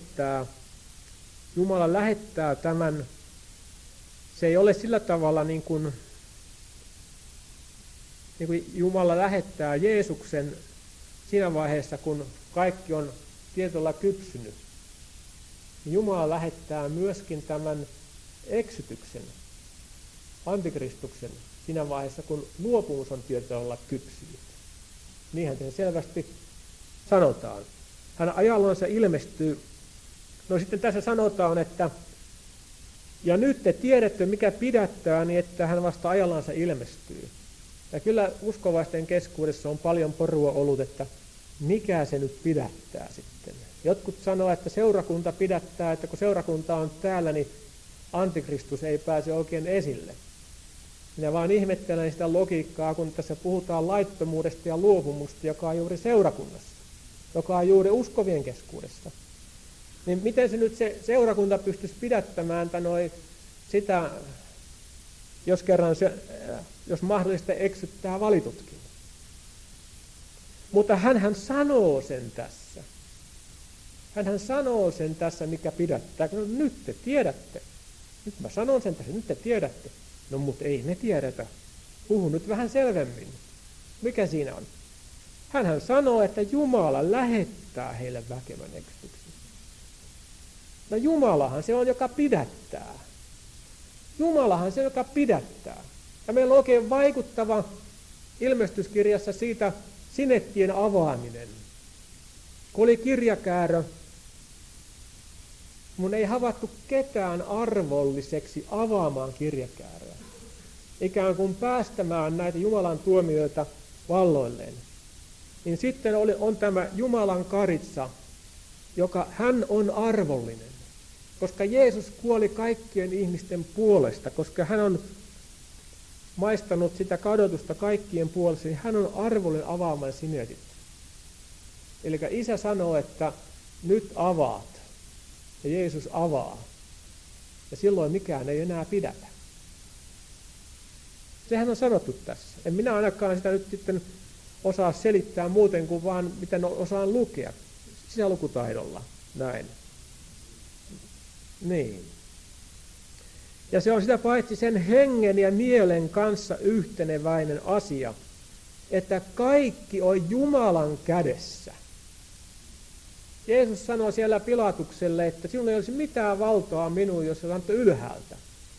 lähettää tämän, se ei ole sillä tavalla niin kuin Jumala lähettää Jeesuksen siinä vaiheessa, kun kaikki on tietyllä kypsynyt. Jumala lähettää myöskin tämän eksytyksen, antikristuksen, siinä vaiheessa, kun luopumus on tietyllä kypsynyt. Niinhän se selvästi sanotaan. Hän ajallansa ilmestyy. No sitten tässä sanotaan, että ja nyt te tiedätte, mikä pidättää, niin että hän vasta ajallansa ilmestyy. Ja kyllä uskovaisten keskuudessa on paljon porua ollut, että mikä se nyt pidättää sitten. Jotkut sanoo, että seurakunta pidättää, että kun seurakunta on täällä, niin antikristus ei pääse oikein esille. Minä vaan ihmettelen sitä logiikkaa, kun tässä puhutaan laittomuudesta ja luopumusta, joka on juuri seurakunnassa, joka on juuri uskovien keskuudessa. Niin miten se nyt se seurakunta pystyisi pidättämään sitä, jos mahdollista eksyttää valitutkin. Mutta hänhän sanoo sen tässä. Hänhän sanoo sen tässä, mikä pidättää. No, nyt te tiedätte. Nyt mä sanon sen tässä, nyt te tiedätte. No, mutta ei me tiedetä. Puhun nyt vähän selvemmin. Mikä siinä on? Hänhän sanoo, että Jumala lähettää heille väkevän eksytyksen. No Jumalahan se on, joka pidättää. Jumalahan se, joka pidättää. Ja meillä on oikein vaikuttava ilmestyskirjassa siitä sinettien avaaminen. Kun oli kirjakäärö, mun ei havaittu ketään arvolliseksi avaamaan kirjakääröä. Ikään kuin päästämään näitä Jumalan tuomioita valloilleen. Niin sitten on tämä Jumalan karitsa, joka hän on arvollinen. Koska Jeesus kuoli kaikkien ihmisten puolesta, koska hän on maistanut sitä kadotusta kaikkien puolesta, niin hän on arvollinen avaamaan sinetit. Eli Isä sanoo, että nyt avaat. Ja Jeesus avaa. Ja silloin mikään ei enää pidätä. Sehän on sanottu tässä. En minä ainakaan sitä nyt sitten osaa selittää muuten kuin vaan miten osaan lukea sisälukutaidolla. Näin. Niin. Ja se on sitä paitsi sen hengen ja mielen kanssa yhteneväinen asia, että kaikki on Jumalan kädessä. Jeesus sanoi siellä Pilatukselle, että sinulla ei olisi mitään valtaa minuun, jos se on ylhäältä.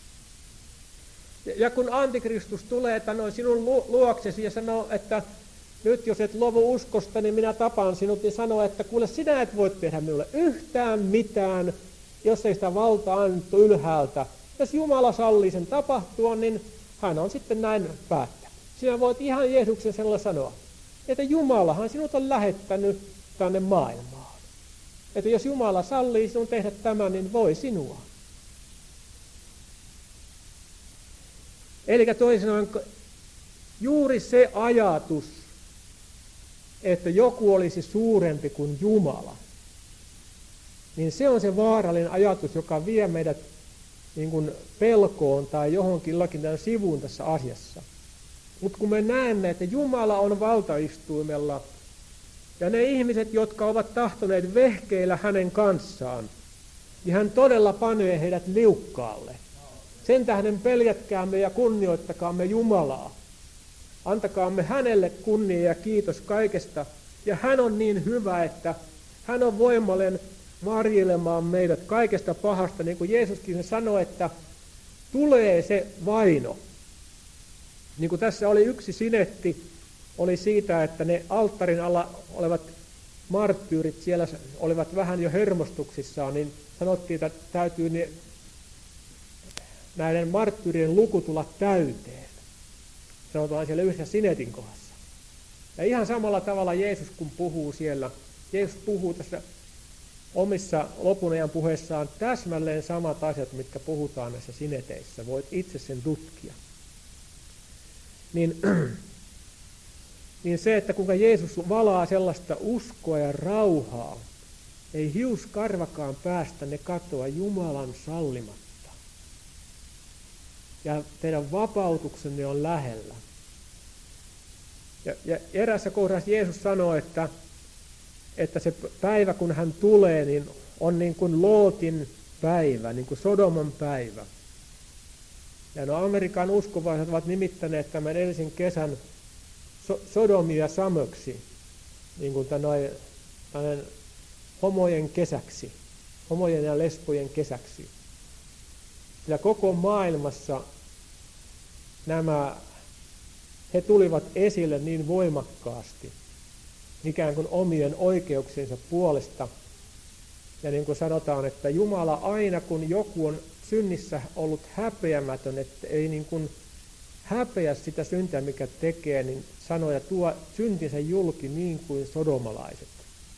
Ja kun antikristus tulee sinun luoksesi ja sanoo, että nyt jos et luovu uskosta, niin minä tapan sinut ja sanoo, että kuule sinä et voi tehdä minulle yhtään mitään, jos ei sitä valtaa annettu ylhäältä. Jos Jumala sallii sen tapahtua, niin hän on sitten näin päättänyt. Sinä voit ihan Jeesuksen sanalla sanoa, että Jumalahan sinut on lähettänyt tänne maailmaan. Että jos Jumala sallii sinun tehdä tämän, niin voi sinua. Eli toisin sanoen juuri se ajatus, että joku olisi suurempi kuin Jumala, niin se on se vaarallinen ajatus, joka vie meidät niin kuin pelkoon tai johonkin sivuun tässä asiassa. Mutta kun me näemme, että Jumala on valtaistuimella Ja ne ihmiset, jotka ovat tahtoneet vehkeillä hänen kanssaan, niin hän todella panee heidät liukkaalle. Sen tähden peljätkäämme ja kunnioittakaamme Jumalaa. Antakaamme hänelle kunnia ja kiitos kaikesta. Ja hän on niin hyvä, että hän on voimallinen varjelemaan meidät kaikesta pahasta. Niin kuin Jeesuskin sanoi, että tulee se vaino. Niin kuin tässä oli yksi sinetti, oli siitä, että ne alttarin alla olevat marttyyrit siellä olivat vähän jo hermostuksissaan, niin sanottiin, että täytyy näiden marttyyrien luku tulla täyteen. Sanotaan siellä yhdessä sinetin kohdassa. Ja ihan samalla tavalla Jeesus, kun puhuu siellä, Jeesus puhuu tässä omissa lopunajan puheissaan täsmälleen samat asiat, mitkä puhutaan näissä sineteissä. Voit itse sen tutkia. Niin se, että kuinka Jeesus valaa sellaista uskoa ja rauhaa, ei hiuskarvakaan päästä ne katoa Jumalan sallimatta. Ja teidän vapautuksenne on lähellä. Ja erässä kohdassa Jeesus sanoo, että se päivä, kun hän tulee, niin on niin kuin Lootin päivä, niin kuin Sodoman päivä. Ja no Amerikan uskovaiset ovat nimittäneet tämän edellisen kesän Sodomia Samöksi, niin kuin tällainen homojen kesäksi, homojen ja lesbojen kesäksi. Sillä koko maailmassa he tulivat esille niin voimakkaasti, ikään kuin omien oikeuksiensa puolesta. Ja niin kuin sanotaan, että Jumala aina kun joku on synnissä ollut häpeämätön, että ei niin kuin häpeä sitä syntiä, mikä tekee, niin sanoo ja tuo syntinsä julki niin kuin sodomalaiset.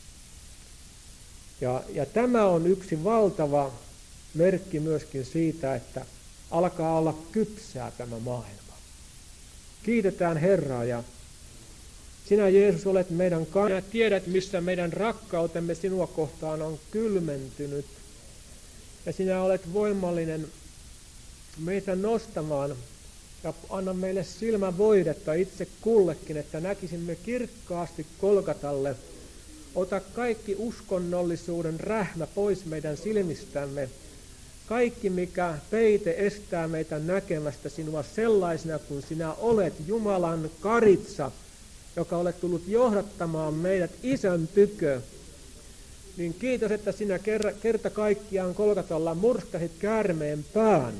Ja tämä on yksi valtava merkki myöskin siitä, että alkaa olla kypsää tämä maailma. Kiitetään Herraa ja sinä Jeesus olet meidän kanssa ja tiedät, missä meidän rakkautemme sinua kohtaan on kylmentynyt. Ja sinä olet voimallinen meitä nostamaan ja anna meille silmävoidetta itse kullekin, että näkisimme kirkkaasti Golgatalle. Ota kaikki uskonnollisuuden rähmä pois meidän silmistämme. Kaikki, mikä peite estää meitä näkemästä sinua sellaisena kuin sinä olet, Jumalan karitsa, joka olet tullut johdattamaan meidät Isän tykö. Niin kiitos, että sinä kerta kaikkiaan Golgatalla murskasit käärmeen pään.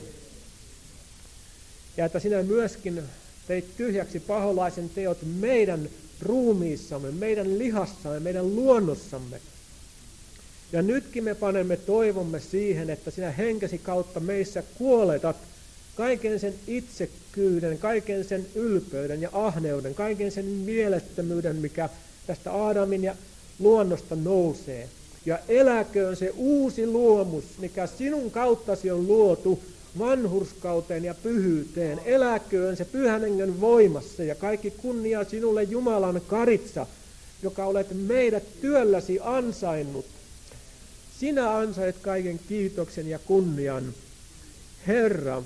Ja että sinä myöskin teit tyhjäksi paholaisen teot meidän ruumiissamme, meidän lihassamme, meidän luonnossamme. Ja nytkin me panemme toivomme siihen, että sinä henkesi kautta meissä kuoletat kaiken sen itsekkyyden, kaiken sen ylpeyden ja ahneuden, kaiken sen mielettömyyden, mikä tästä Aadamin ja luonnosta nousee. Ja eläköön se uusi luomus, mikä sinun kauttasi on luotu vanhurskauteen ja pyhyyteen. Eläköön se Pyhän Hengen voimassa ja kaikki kunnia sinulle Jumalan karitsa, joka olet meidät työlläsi ansainnut. Sinä ansait kaiken kiitoksen ja kunnian, Herra.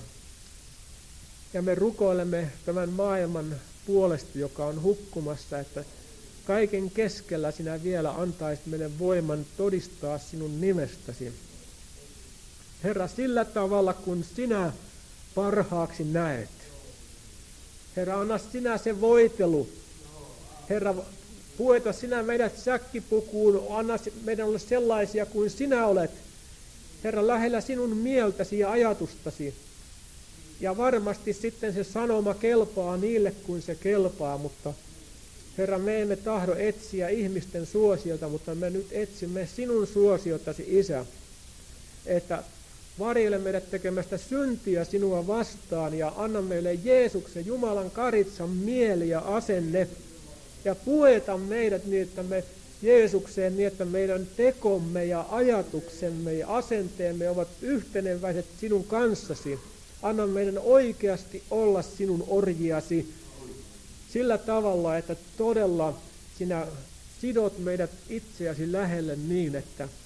Ja me rukoilemme tämän maailman puolesta, joka on hukkumassa, että kaiken keskellä sinä vielä antaisit meille voiman todistaa sinun nimestäsi. Herra, sillä tavalla kun sinä parhaaksi näet. Herra, anna sinä se voitelu. Herra, pueta sinä meidät säkkipukuun, anna meidän olla sellaisia kuin sinä olet. Herra, lähellä sinun mieltäsi ja ajatustasi. Ja varmasti sitten se sanoma kelpaa niille kuin se kelpaa, mutta Herra, me emme tahdo etsiä ihmisten suosiota, mutta me nyt etsimme sinun suosiotasi, Isä, että varjele meidät tekemästä syntiä sinua vastaan ja anna meille Jeesuksen, Jumalan karitsan mieli ja asenne ja pueta meidät niin, että me Jeesukseen niin, että meidän tekomme ja ajatuksemme ja asenteemme ovat yhteneväiset sinun kanssasi. Anna meidän oikeasti olla sinun orjiasi sillä tavalla, että todella sinä sidot meidät itseäsi lähelle niin,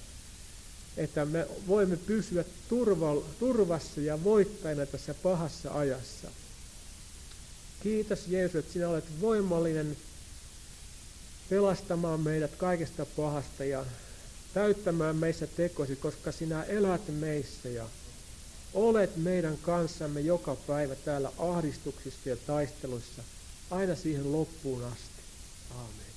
että me voimme pysyä turvassa ja voittajana tässä pahassa ajassa. Kiitos Jeesus, että sinä olet voimallinen pelastamaan meidät kaikesta pahasta ja täyttämään meissä tekosi, koska sinä elät meissä ja olet meidän kanssamme joka päivä täällä ahdistuksissa ja taisteluissa aina siihen loppuun asti. Aamen.